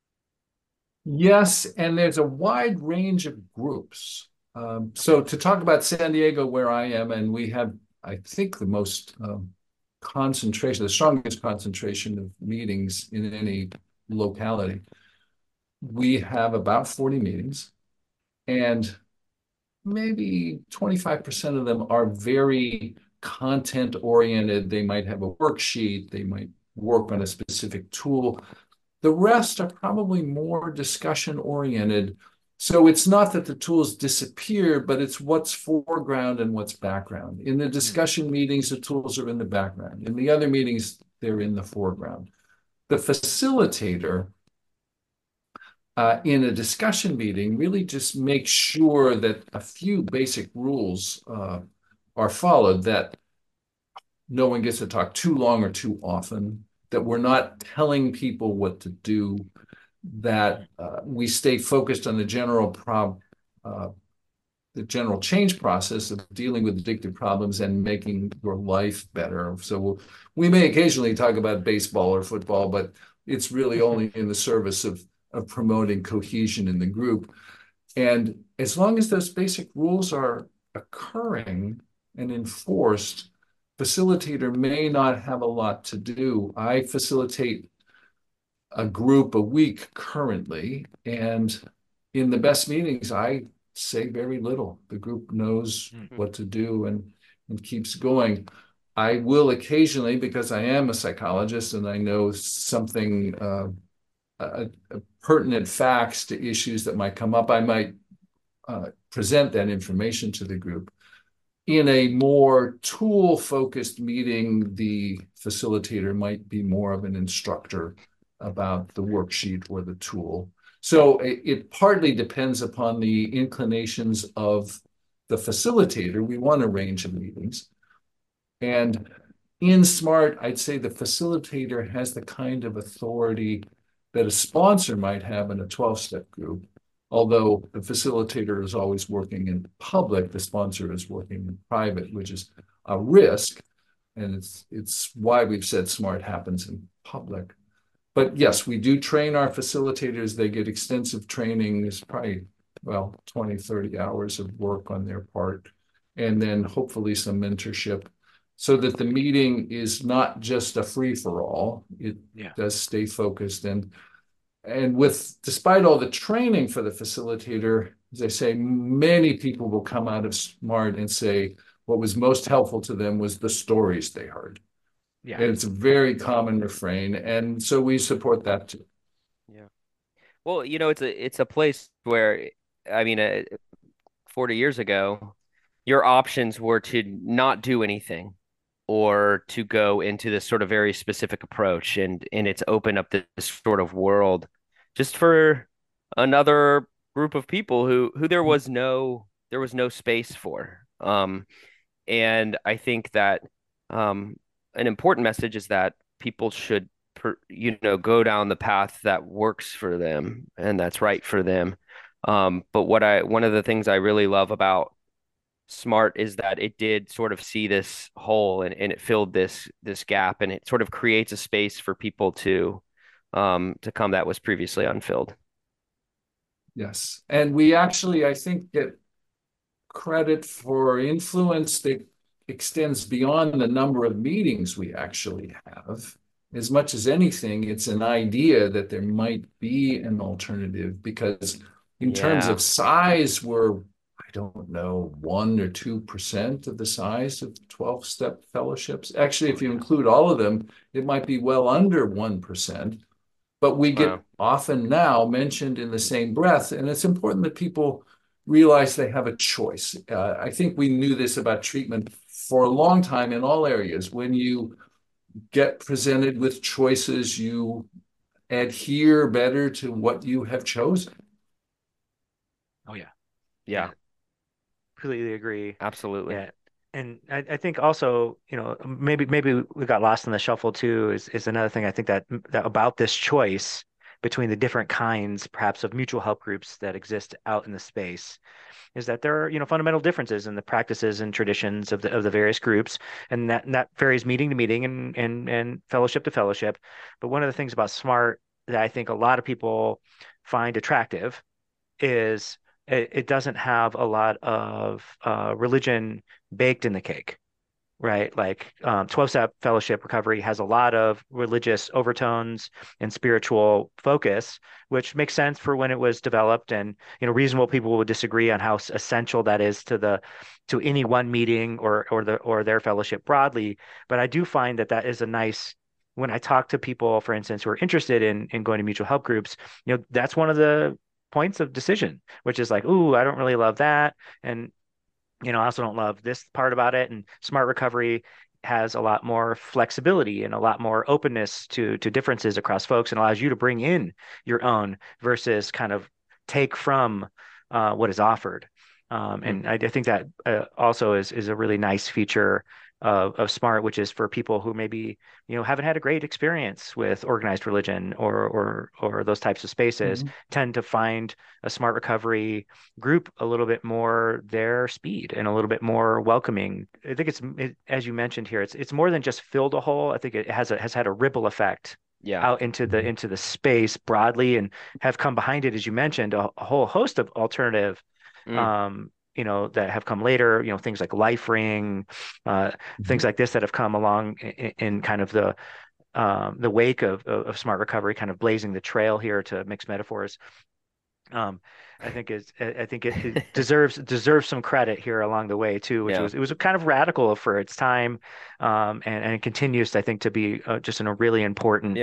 Yes, and there's a wide range of groups. So Okay. to talk about San Diego, where I am, and we have, I think, the most concentration, the strongest concentration of meetings in any locality. We have about 40 meetings, and maybe 25% of them are very content oriented. They might have a worksheet, they might work on a specific tool. The rest are probably more discussion oriented. So it's not that the tools disappear, but it's what's foreground and what's background. In the Hmm. discussion meetings, the tools are in the background. In the other meetings, they're in the foreground. The facilitator in a discussion meeting really just makes sure that a few basic rules are followed, that no one gets to talk too long or too often, that we're not telling people what to do, that we stay focused on uh, the general change process of dealing with addictive problems and making your life better. So we may occasionally talk about baseball or football, but it's really only in the service of promoting cohesion in the group. And as long as those basic rules are occurring and enforced, facilitator may not have a lot to do. I facilitate a group a week currently, and in the best meetings, I say very little. The group knows Hmm. what to do and keeps going. I will occasionally, because I am a psychologist and I know something, pertinent facts to issues that might come up, I might present that information to the group. In a more tool focused meeting, the facilitator might be more of an instructor about the worksheet or the tool. So it partly depends upon the inclinations of the facilitator. We want a range of meetings. And in SMART, I'd say the facilitator has the kind of authority that a sponsor might have in a 12-step group. Although the facilitator is always working in public, the sponsor is working in private, which is a risk. And it's why we've said SMART happens in public. But yes, we do train our facilitators. They get extensive training. There's probably, 20, 30 hours of work on their part. And then hopefully some mentorship so that the meeting is not just a free-for-all. It does stay focused. And despite all the training for the facilitator, as I say, many people will come out of SMART and say what was most helpful to them was the stories they heard. Yeah. And it's a very common refrain. And so we support that too. Yeah. Well, it's a place where, 40 years ago, your options were to not do anything or to go into this sort of very specific approach. And it's opened up this sort of world just for another group of people who there was no space for. And I think that an important message is that people should go down the path that works for them and that's right for them. But one of the things I really love about SMART is that it did sort of see this hole and it filled this gap, and it sort of creates a space for people to come that was previously unfilled. Yes. And we actually, I think, get credit for influence that extends beyond the number of meetings we actually have. As much as anything, it's an idea that there might be an alternative, because in terms of size, we're, I don't know, 1 or 2% of the size of 12-step fellowships. Actually, if you include all of them, it might be well under 1%. But we get often now mentioned in the same breath, and it's important that people realize they have a choice. I think we knew this about treatment for a long time in all areas. When you get presented with choices, you adhere better to what you have chosen. Oh, yeah. Yeah. Completely agree. Absolutely. Yeah. And I think also, maybe we got lost in the shuffle too, is another thing I think that about this choice between the different kinds, perhaps, of mutual help groups that exist out in the space, is that there are, fundamental differences in the practices and traditions of the various groups, and that varies meeting to meeting and fellowship to fellowship. But one of the things about SMART that I think a lot of people find attractive is it doesn't have a lot of religion baked in the cake, right? Like 12-step fellowship recovery has a lot of religious overtones and spiritual focus, which makes sense for when it was developed. And reasonable people would disagree on how essential that is to any one meeting or their fellowship broadly. But I do find that is a nice. When I talk to people, for instance, who are interested in going to mutual help groups, that's one of the points of decision, which is like, ooh, I don't really love that. And, I also don't love this part about it. And Smart Recovery has a lot more flexibility and a lot more openness to differences across folks, and allows you to bring in your own versus kind of take from what is offered. And I think that also is a really nice feature of SMART, which is for people who maybe haven't had a great experience with organized religion or those types of spaces, tend to find a Smart Recovery group a little bit more their speed and a little bit more welcoming. I think as you mentioned here, it's more than just filled a hole. I think it has had a ripple effect out into the space broadly, and have come behind it, as you mentioned, a whole host of alternative that have come later, things like LifeRing, things like this that have come along in kind of the wake of Smart Recovery, kind of blazing the trail here, to mix metaphors. I think it deserves some credit here along the way too, which was kind of radical for its time, and it continues, I think, to be just a really important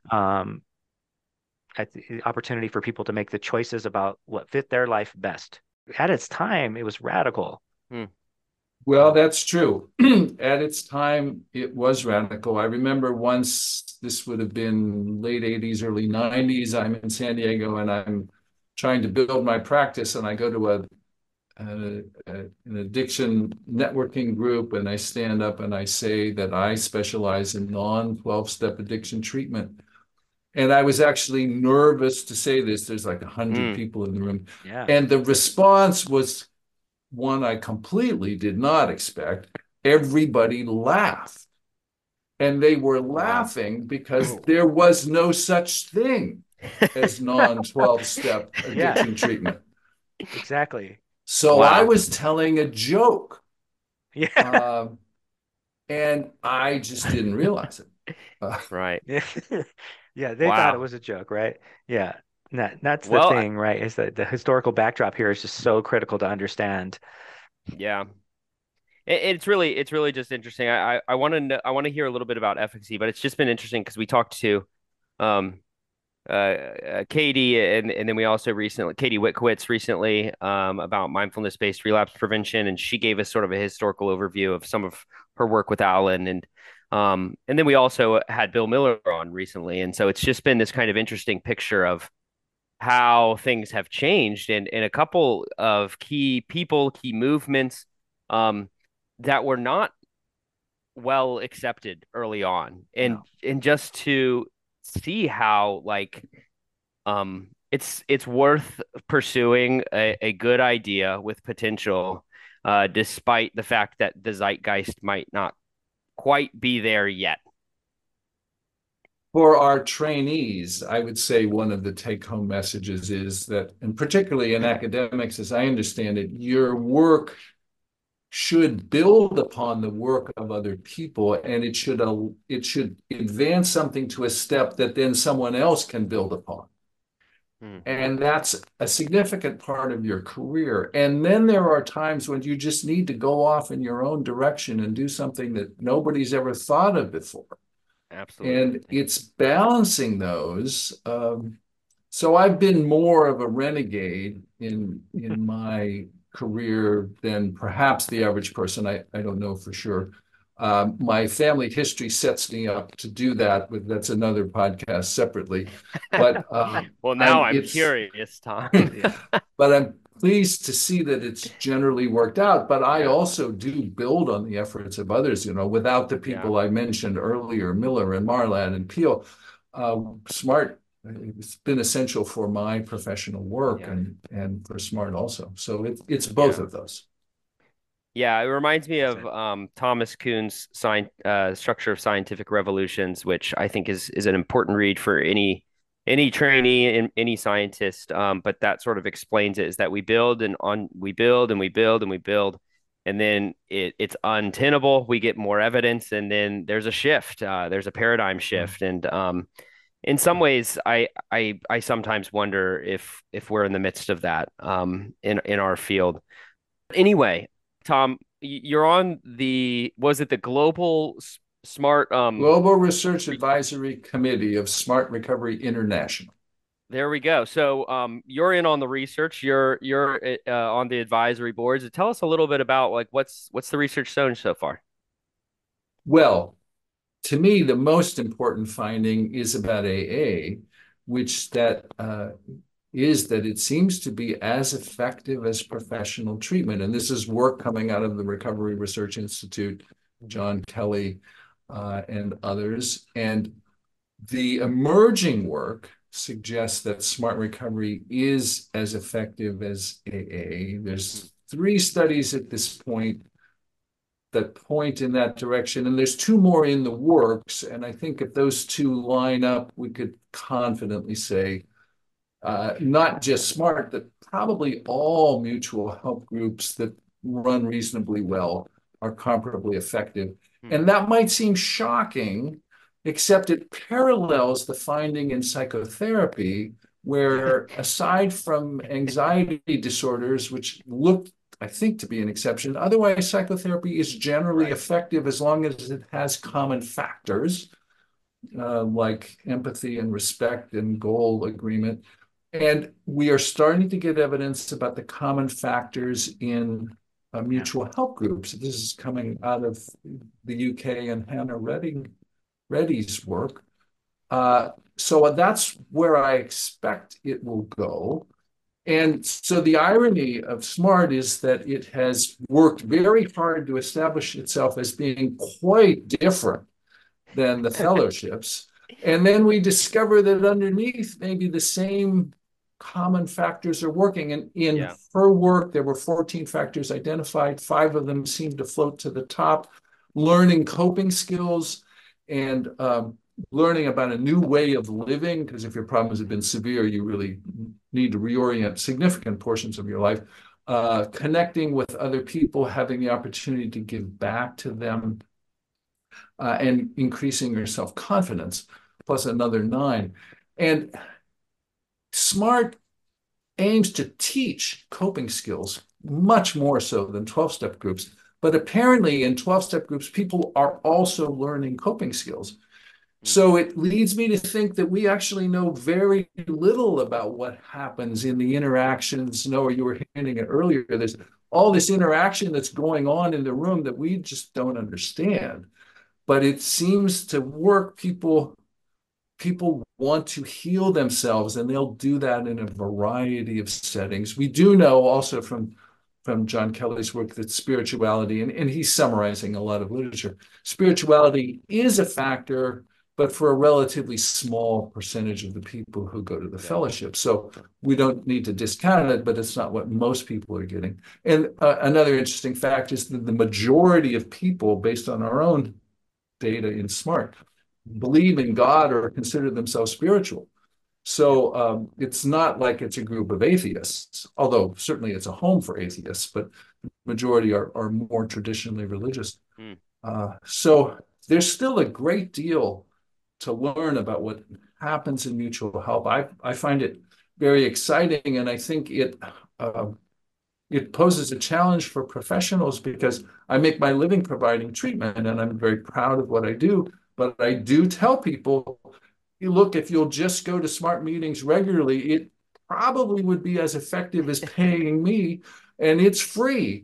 opportunity for people to make the choices about what fit their life best. At its time, it was radical. Well, that's true. At its time, it was radical. I remember once, this would have been late 80s, early 90s, I'm in San Diego and I'm trying to build my practice, and I go to an addiction networking group, and I stand up and I say that I specialize in non-12-step addiction treatment. And I was actually nervous to say this. There's like 100 people in the room. Yeah. And the response was one I completely did not expect. Everybody laughed. And they were Wow. laughing because there was no such thing as non-12-step Yeah, addiction treatment. exactly. So I Wow. was telling a joke, Yeah. uh, and I just didn't realize it. Uh, Right. Yeah. Yeah, they thought it Wow. was a joke, right? Yeah. That's the Well, thing, right? Is that the historical backdrop here is just so critical to understand. yeah. It's really just interesting. I want to know, I want to hear a little bit about efficacy, but it's just been interesting because we talked to um Katie, and then we also recently Katie Witkowitz recently about mindfulness-based relapse prevention, and she gave us sort of a historical overview of some of her work with Alan, and then we also had Bill Miller on recently, and so it's just been this kind of interesting picture of how things have changed and a couple of key people, key movements um, that were not well accepted early on, No. and just to see how like it's worth pursuing a good idea with potential, despite the fact that the zeitgeist might not quite be there yet. For our trainees, I would say one of the take-home messages is that, and particularly in academics, as I understand it, your work should build upon the work of other people, and it should advance something to a step that then someone else can build upon. Hmm. And that's a significant part of your career. And then there are times when you just need to go off in your own direction and do something that nobody's ever thought of before. And Absolutely. it's balancing those. So I've been more of a renegade in my career than perhaps the average person. I don't know for sure. My family history sets me up to do that, but that's another podcast separately. But Well, now I'm I'm it's curious, Tom. Yeah. but I'm pleased to see that it's generally worked out. But I Yeah, also do build on the efforts of others. Without the yeah, people I mentioned earlier, Miller and Marland and Peel, SMART, it's been essential for my professional work yeah, and for SMART also. So it's both yeah. of those. Yeah, it reminds me That's of it. Thomas Kuhn's Structure of Scientific Revolutions, which I think is an important read for any trainee and any scientist. But that sort of explains it: is that we build and we build and we build, and then it's untenable. We get more evidence, and then there's a shift. There's a paradigm shift, and in some ways, I sometimes wonder if we're in the midst of that in our field. Anyway, Tom, you're on was it the Global Smart? Global Research Advisory Committee of SMART Recovery International. There we go. So, you're in on the research. You're on the advisory boards. Tell us a little bit about like what's the research shown so far? Well, to me, the most important finding is about AA, which is that it seems to be as effective as professional treatment. And this is work coming out of the Recovery Research Institute, John Kelly, and others. And the emerging work suggests that smart recovery is as effective as AA. Mhm. There's 3 studies at this point that point in that direction. And there's 2 more in the works. And I think if those 2 line up, we could confidently say not just SMART, but probably all mutual help groups that run reasonably well are comparably effective. Hmm. And that might seem shocking, except it parallels the finding in psychotherapy, where aside from anxiety disorders, which look, I think, to be an exception, otherwise psychotherapy is generally Right. effective as long as it has common factors like empathy and respect and goal agreement. And we are starting to get evidence about the common factors in Yeah. mutual help groups. This is coming out of the UK and Hannah Reddy's work. So that's where I expect it will go. And so the irony of SMART is that it has worked very hard to establish itself as being quite different than the fellowships. And then we discover that underneath, maybe the same common factors are working. And in Yeah. her work, there were 14 factors identified. 5 of them seemed to float to the top. Learning coping skills and learning about a new way of living, because if your problems have been severe, you really need to reorient significant portions of your life. Connecting with other people, having the opportunity to give back to them, and increasing your self-confidence, plus another 9. And SMART aims to teach coping skills much more so than 12-step groups. But apparently in 12-step groups, people are also learning coping skills. So it leads me to think that we actually know very little about what happens in the interactions. Noah, you were hinting at earlier, there's all this interaction that's going on in the room that we just don't understand. But it seems to work. People want to heal themselves, and they'll do that in a variety of settings. We do know also from John Kelly's work that spirituality, and he's summarizing a lot of literature, spirituality is a factor, but for a relatively small percentage of the people who go to the fellowship. So we don't need to discount it, but it's not what most people are getting. And another interesting fact is that the majority of people, based on our own data in SMART, believe in God or consider themselves spiritual. So it's not like it's a group of atheists, although certainly it's a home for atheists, but the majority are more traditionally religious. So there's still a great deal to learn about what happens in mutual help. I find it very exciting, and I think it poses a challenge for professionals, because I make my living providing treatment, and I'm very proud of what I do. But I do tell people, look, if you'll just go to SMART meetings regularly, it probably would be as effective as paying me, and it's free.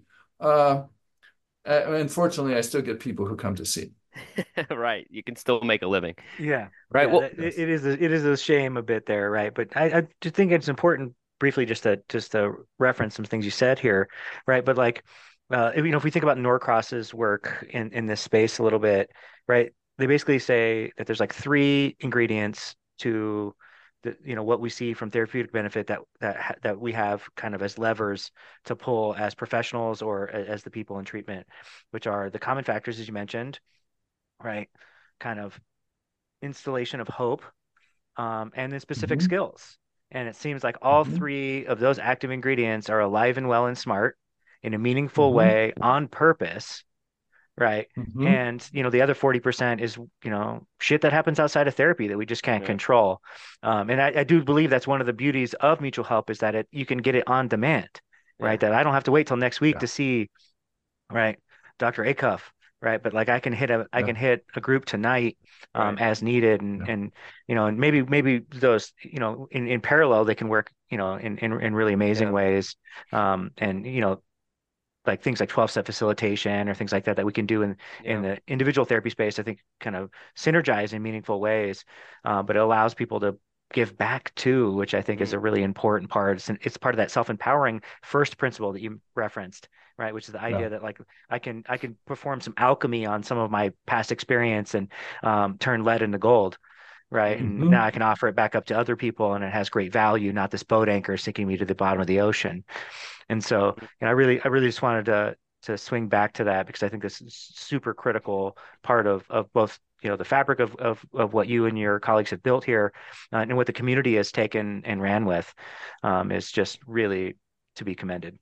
Unfortunately, I still get people who come to see. Right. You can still make a living. Yeah. Right. Yeah, Well, it is a shame a bit there, right? But I just think it's important briefly just to reference some things you said here, right? But like, if we think about Norcross's work in this space a little bit, right? They basically say that there's like 3 ingredients to what we see from therapeutic benefit that we have kind of as levers to pull as professionals or as the people in treatment, which are the common factors, as you mentioned, right? Kind of installation of hope, and then specific Mhm. skills. And it seems like all Mhm. 3 of those active ingredients are alive and well and SMART in a meaningful Mhm. way on purpose, right? Mhm. And the other 40% is shit that happens outside of therapy that we just can't yeah. control. And I do believe that's one of the beauties of mutual help, is that you can get it on demand, Yeah. right? That I don't have to wait till next week Yeah. to see, right, Dr. Acuff, right? But like I can Yeah. hit a group tonight, Right. as needed, and Yeah. and maybe those, in parallel they can work, in really amazing Yeah. ways, and like things like 12-step facilitation or things like that we can do in Yeah. the individual therapy space, I think kind of synergize in meaningful ways, but it allows people to give back too, which I think is Mm. a really important part. It's part of that self-empowering first principle that you referenced, right? Which is the Yeah. idea that like I can perform some alchemy on some of my past experience and turn lead into gold. Right. And now Mhm. I can offer it back up to other people, and it has great value, not this boat anchor sinking me to the bottom of the ocean. And so, I really just wanted to swing back to that, because I think this is super critical part of both, the fabric of what you and your colleagues have built here, and what the community has taken and ran with, is just really to be commended.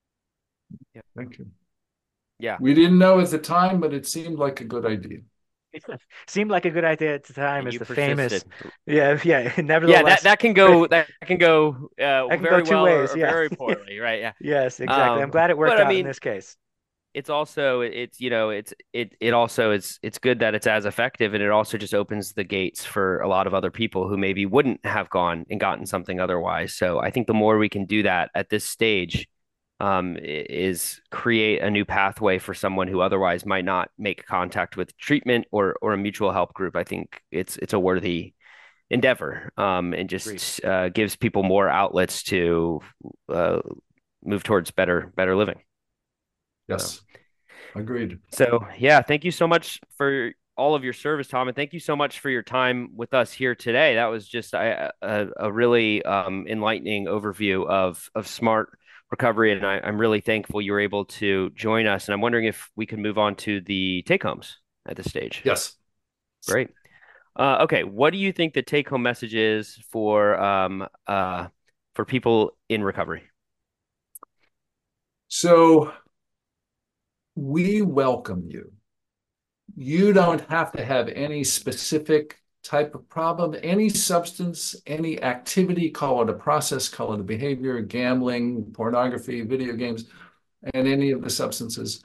Thank you. Yeah. We didn't know at the time, but it seemed like a good idea. Seemed like a good idea at the time, And as you the famous, persisted. yeah. Yeah, Nevertheless, that can go I can go very two well ways. or Yeah. very poorly, right? Yeah. Yes, exactly. I'm glad it But worked I out in mean, this case. it's also it also it's good that it's as effective, and it also just opens the gates for a lot of other people who maybe wouldn't have gone and gotten something otherwise. So I think the more we can do that at this stage, is create a new pathway for someone who otherwise might not make contact with treatment or a mutual help group. I think it's a worthy endeavor, and Agreed. just gives people more outlets to uh, move towards better living. So. Yes. Agreed. So, yeah, thank you so much for all of your service, Tom, and thank you so much for your time with us here today. That was just a really enlightening overview of smart recovery, and I'm really thankful you were able to join us. And I'm wondering if we can move on to the take homes at this stage. Yes. Great. Okay, what do you think the take-home message is for people in recovery? So we welcome you. You don't have to have any specific type of problem, any substance, any activity, call it a process, call it a behavior, gambling, pornography, video games, and any of the substances.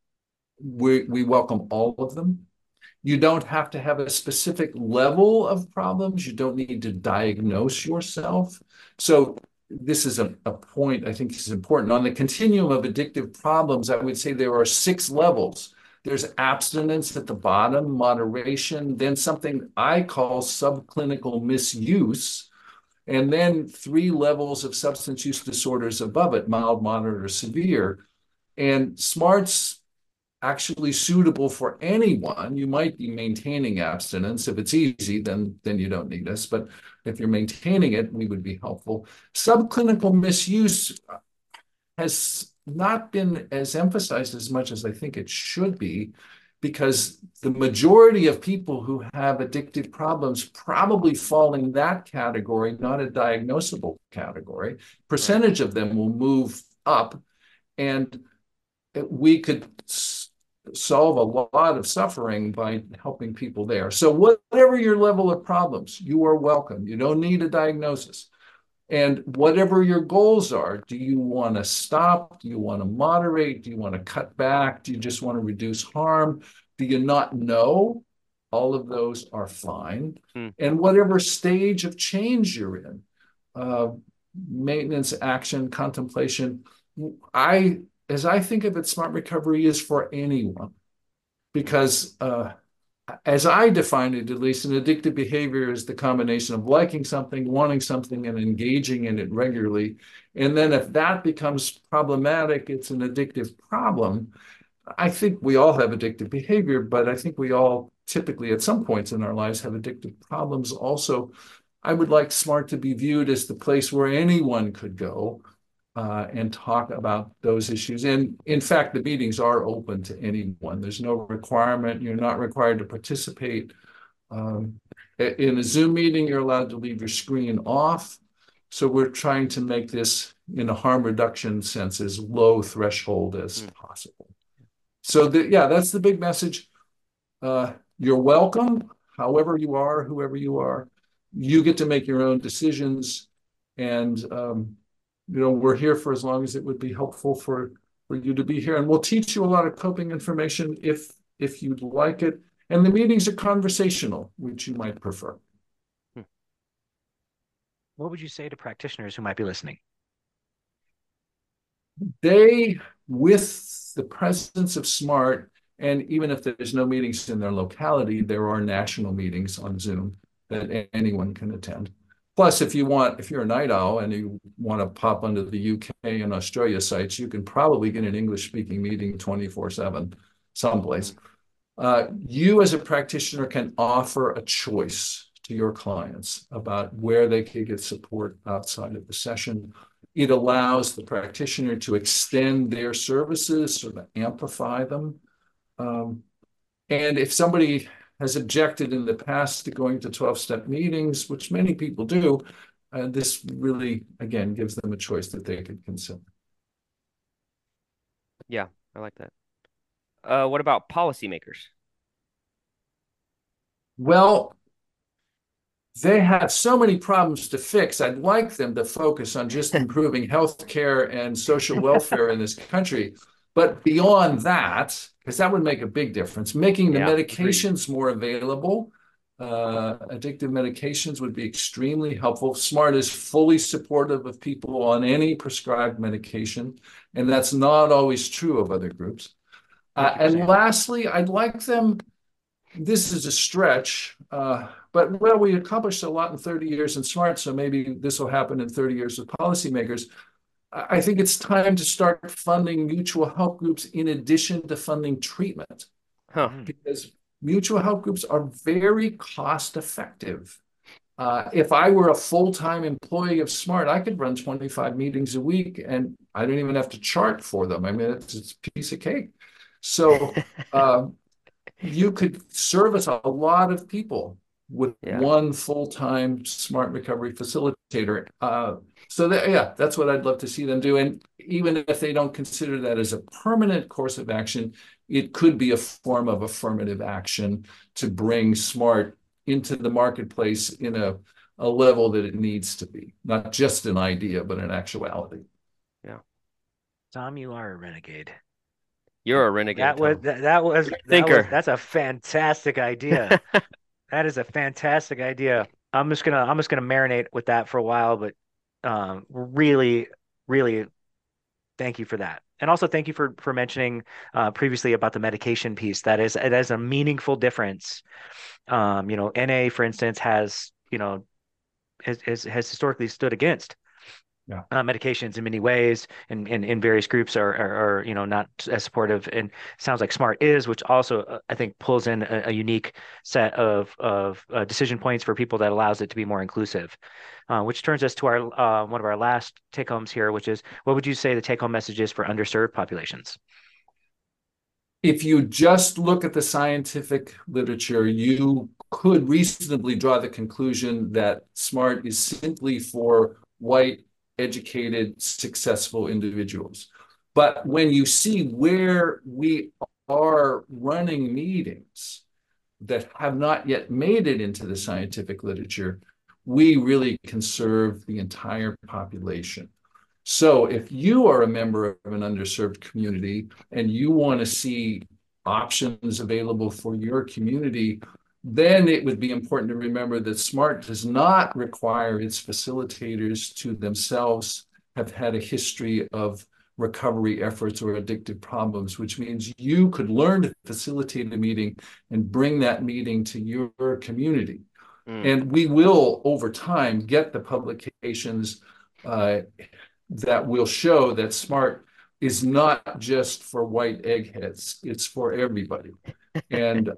We welcome all of them. You don't have to have a specific level of problems. You don't need to diagnose yourself. So this is a point I think is important. On the continuum of addictive problems, I would say there are 6 levels. There's abstinence at the bottom, moderation, then something I call subclinical misuse, and then 3 levels of substance use disorders above it, mild, moderate, or severe. And SMART's actually suitable for anyone. You might be maintaining abstinence. If it's easy, then you don't need us. But if you're maintaining it, we would be helpful. Subclinical misuse has not been as emphasized as much as I think it should be, because the majority of people who have addictive problems probably fall in that category, not a diagnosable category. Percentage of them will move up, and we could solve a lot of suffering by helping people there. So whatever your level of problems, you are welcome. You don't need a diagnosis. And whatever your goals are, do you want to stop? Do you want to moderate? Do you want to cut back? Do you just want to reduce harm? Do you not know? All of those are fine. And whatever stage of change you're in, maintenance, action, contemplation, as I think of it, Smart Recovery is for anyone, because as I define it, at least, an addictive behavior is the combination of liking something, wanting something, and engaging in it regularly. And then if that becomes problematic, it's an addictive problem. I think we all have addictive behavior, but I think we all typically at some points in our lives have addictive problems also. I would like SMART to be viewed as the place where anyone could go and talk about those issues. And in fact, the meetings are open to anyone. There's no requirement. You're not required to participate. In a Zoom meeting, you're allowed to leave your screen off. So we're trying to make this, in a harm reduction sense, as low threshold as possible. So that's the big message. You're welcome, however you are, whoever you are. You get to make your own decisions. And we're here for as long as it would be helpful for you to be here. And we'll teach you a lot of coping information if you'd like it. And the meetings are conversational, which you might prefer. What would you say to practitioners who might be listening? They, with the presence of SMART, and even if there's no meetings in their locality, there are national meetings on Zoom that anyone can attend. Plus, if you're a night owl and you want to pop onto the UK and Australia sites, you can probably get an English-speaking meeting 24/7 someplace. You as a practitioner can offer a choice to your clients about where they can get support outside of the session. It allows the practitioner to extend their services or to amplify them. And if somebody has objected in the past to going to 12-step meetings, which many people do, this really, again, gives them a choice that they could consider. Yeah, I like that. What about policymakers? Well, they have so many problems to fix. I'd like them to focus on just improving healthcare and social welfare in this country. But beyond that, because that would make a big difference, making the medications more available, addictive medications would be extremely helpful. SMART is fully supportive of people on any prescribed medication, and that's not always true of other groups. And lastly, I'd like them, this is a stretch, but we accomplished a lot in 30 years in SMART, so maybe this will happen in 30 years with policymakers. I think it's time to start funding mutual help groups in addition to funding treatment, because mutual help groups are very cost effective. If I were a full-time employee of SMART, I could run 25 meetings a week and I don't even have to chart for them. I mean, it's a piece of cake. So you could service a lot of people with Yeah. one full-time smart recovery facilitator. So that, yeah, that's what I'd love to see them do. And even if they don't consider that as a permanent course of action, it could be a form of affirmative action to bring smart into the marketplace in a level that it needs to be, not just an idea, but an actuality. Yeah. Tom, you are a renegade. You're a renegade, Tom. Thinker. That's a fantastic idea. That is a fantastic idea. I'm just gonna marinate with that for a while, but really, really thank you for that. And also thank you for mentioning previously about the medication piece. It is a meaningful difference. NA, for instance, has historically stood against Yeah. medications in many ways, and in various groups are not as supportive. And sounds like SMART is, which also I think pulls in a unique set of decision points for people that allows it to be more inclusive. Which turns us to our one of our last take homes here, which is what would you say the take home message is for underserved populations? If you just look at the scientific literature, you could reasonably draw the conclusion that SMART is simply for white, educated, successful individuals. But when you see where we are running meetings that have not yet made it into the scientific literature, we really can serve the entire population. So if you are a member of an underserved community and you want to see options available for your community, then it would be important to remember that SMART does not require its facilitators to themselves have had a history of recovery efforts or addictive problems, which means you could learn to facilitate a meeting and bring that meeting to your community. And we will, over time, get the publications that will show that SMART is not just for white eggheads, it's for everybody. And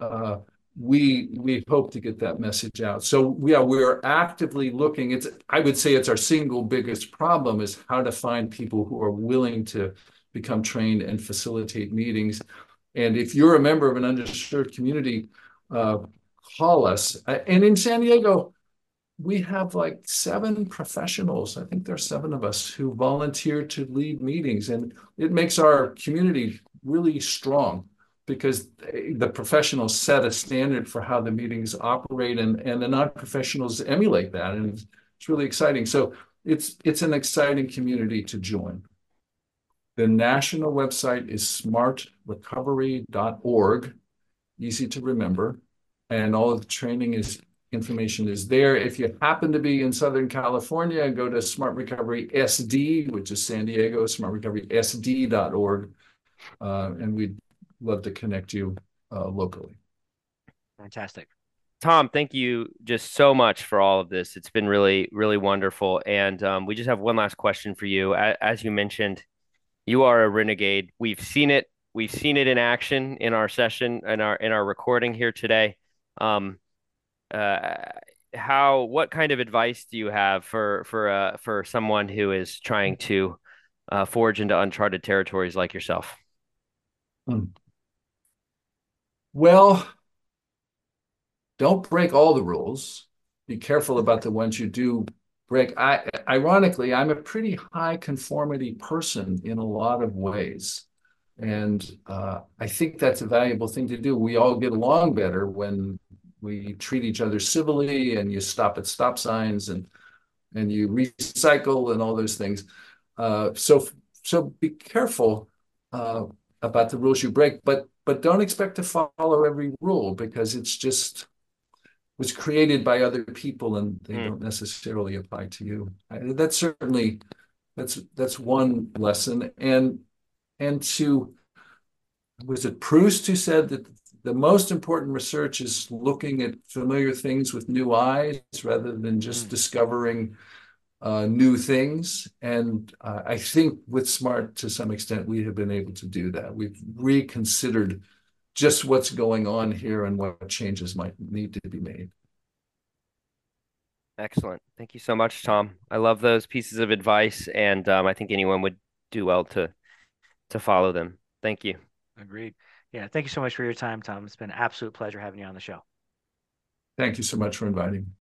we hope to get that message out. So yeah, we're actively looking. I would say it's our single biggest problem is how to find people who are willing to become trained and facilitate meetings. And if you're a member of an underserved community, call us. And in San Diego, we have like 7 professionals. I think there's 7 of us who volunteer to lead meetings, and it makes our community really strong because the professionals set a standard for how the meetings operate, and the non-professionals emulate that, and it's really exciting. So it's an exciting community to join. The national website is smartrecovery.org, easy to remember, and all of the training information is there. If you happen to be in Southern California, go to Smart Recovery SD, which is San Diego, smartrecoverysd.org, and we'd love to connect you locally. Fantastic. Tom, thank you just so much for all of this. It's been really, really wonderful. And we just have one last question for you. As you mentioned, you are a renegade. We've seen it. We've seen it in action in our session, in our recording here today. What kind of advice do you have for someone who is trying to forge into uncharted territories like yourself? Well, don't break all the rules. Be careful about the ones you do break. Ironically, I'm a pretty high conformity person in a lot of ways. And I think that's a valuable thing to do. We all get along better when we treat each other civilly, and you stop at stop signs, and you recycle and all those things. So be careful about the rules you break, but don't expect to follow every rule, because it's just was created by other people and they don't necessarily apply to you. That's certainly that's one lesson. And to, was it Proust who said that the most important research is looking at familiar things with new eyes rather than just discovering new things. And I think with SMART, to some extent, we have been able to do that. We've reconsidered just what's going on here and what changes might need to be made. Excellent. Thank you so much, Tom. I love those pieces of advice, and I think anyone would do well to follow them. Thank you. Agreed. Yeah, thank you so much for your time, Tom. It's been an absolute pleasure having you on the show. Thank you so much for inviting me.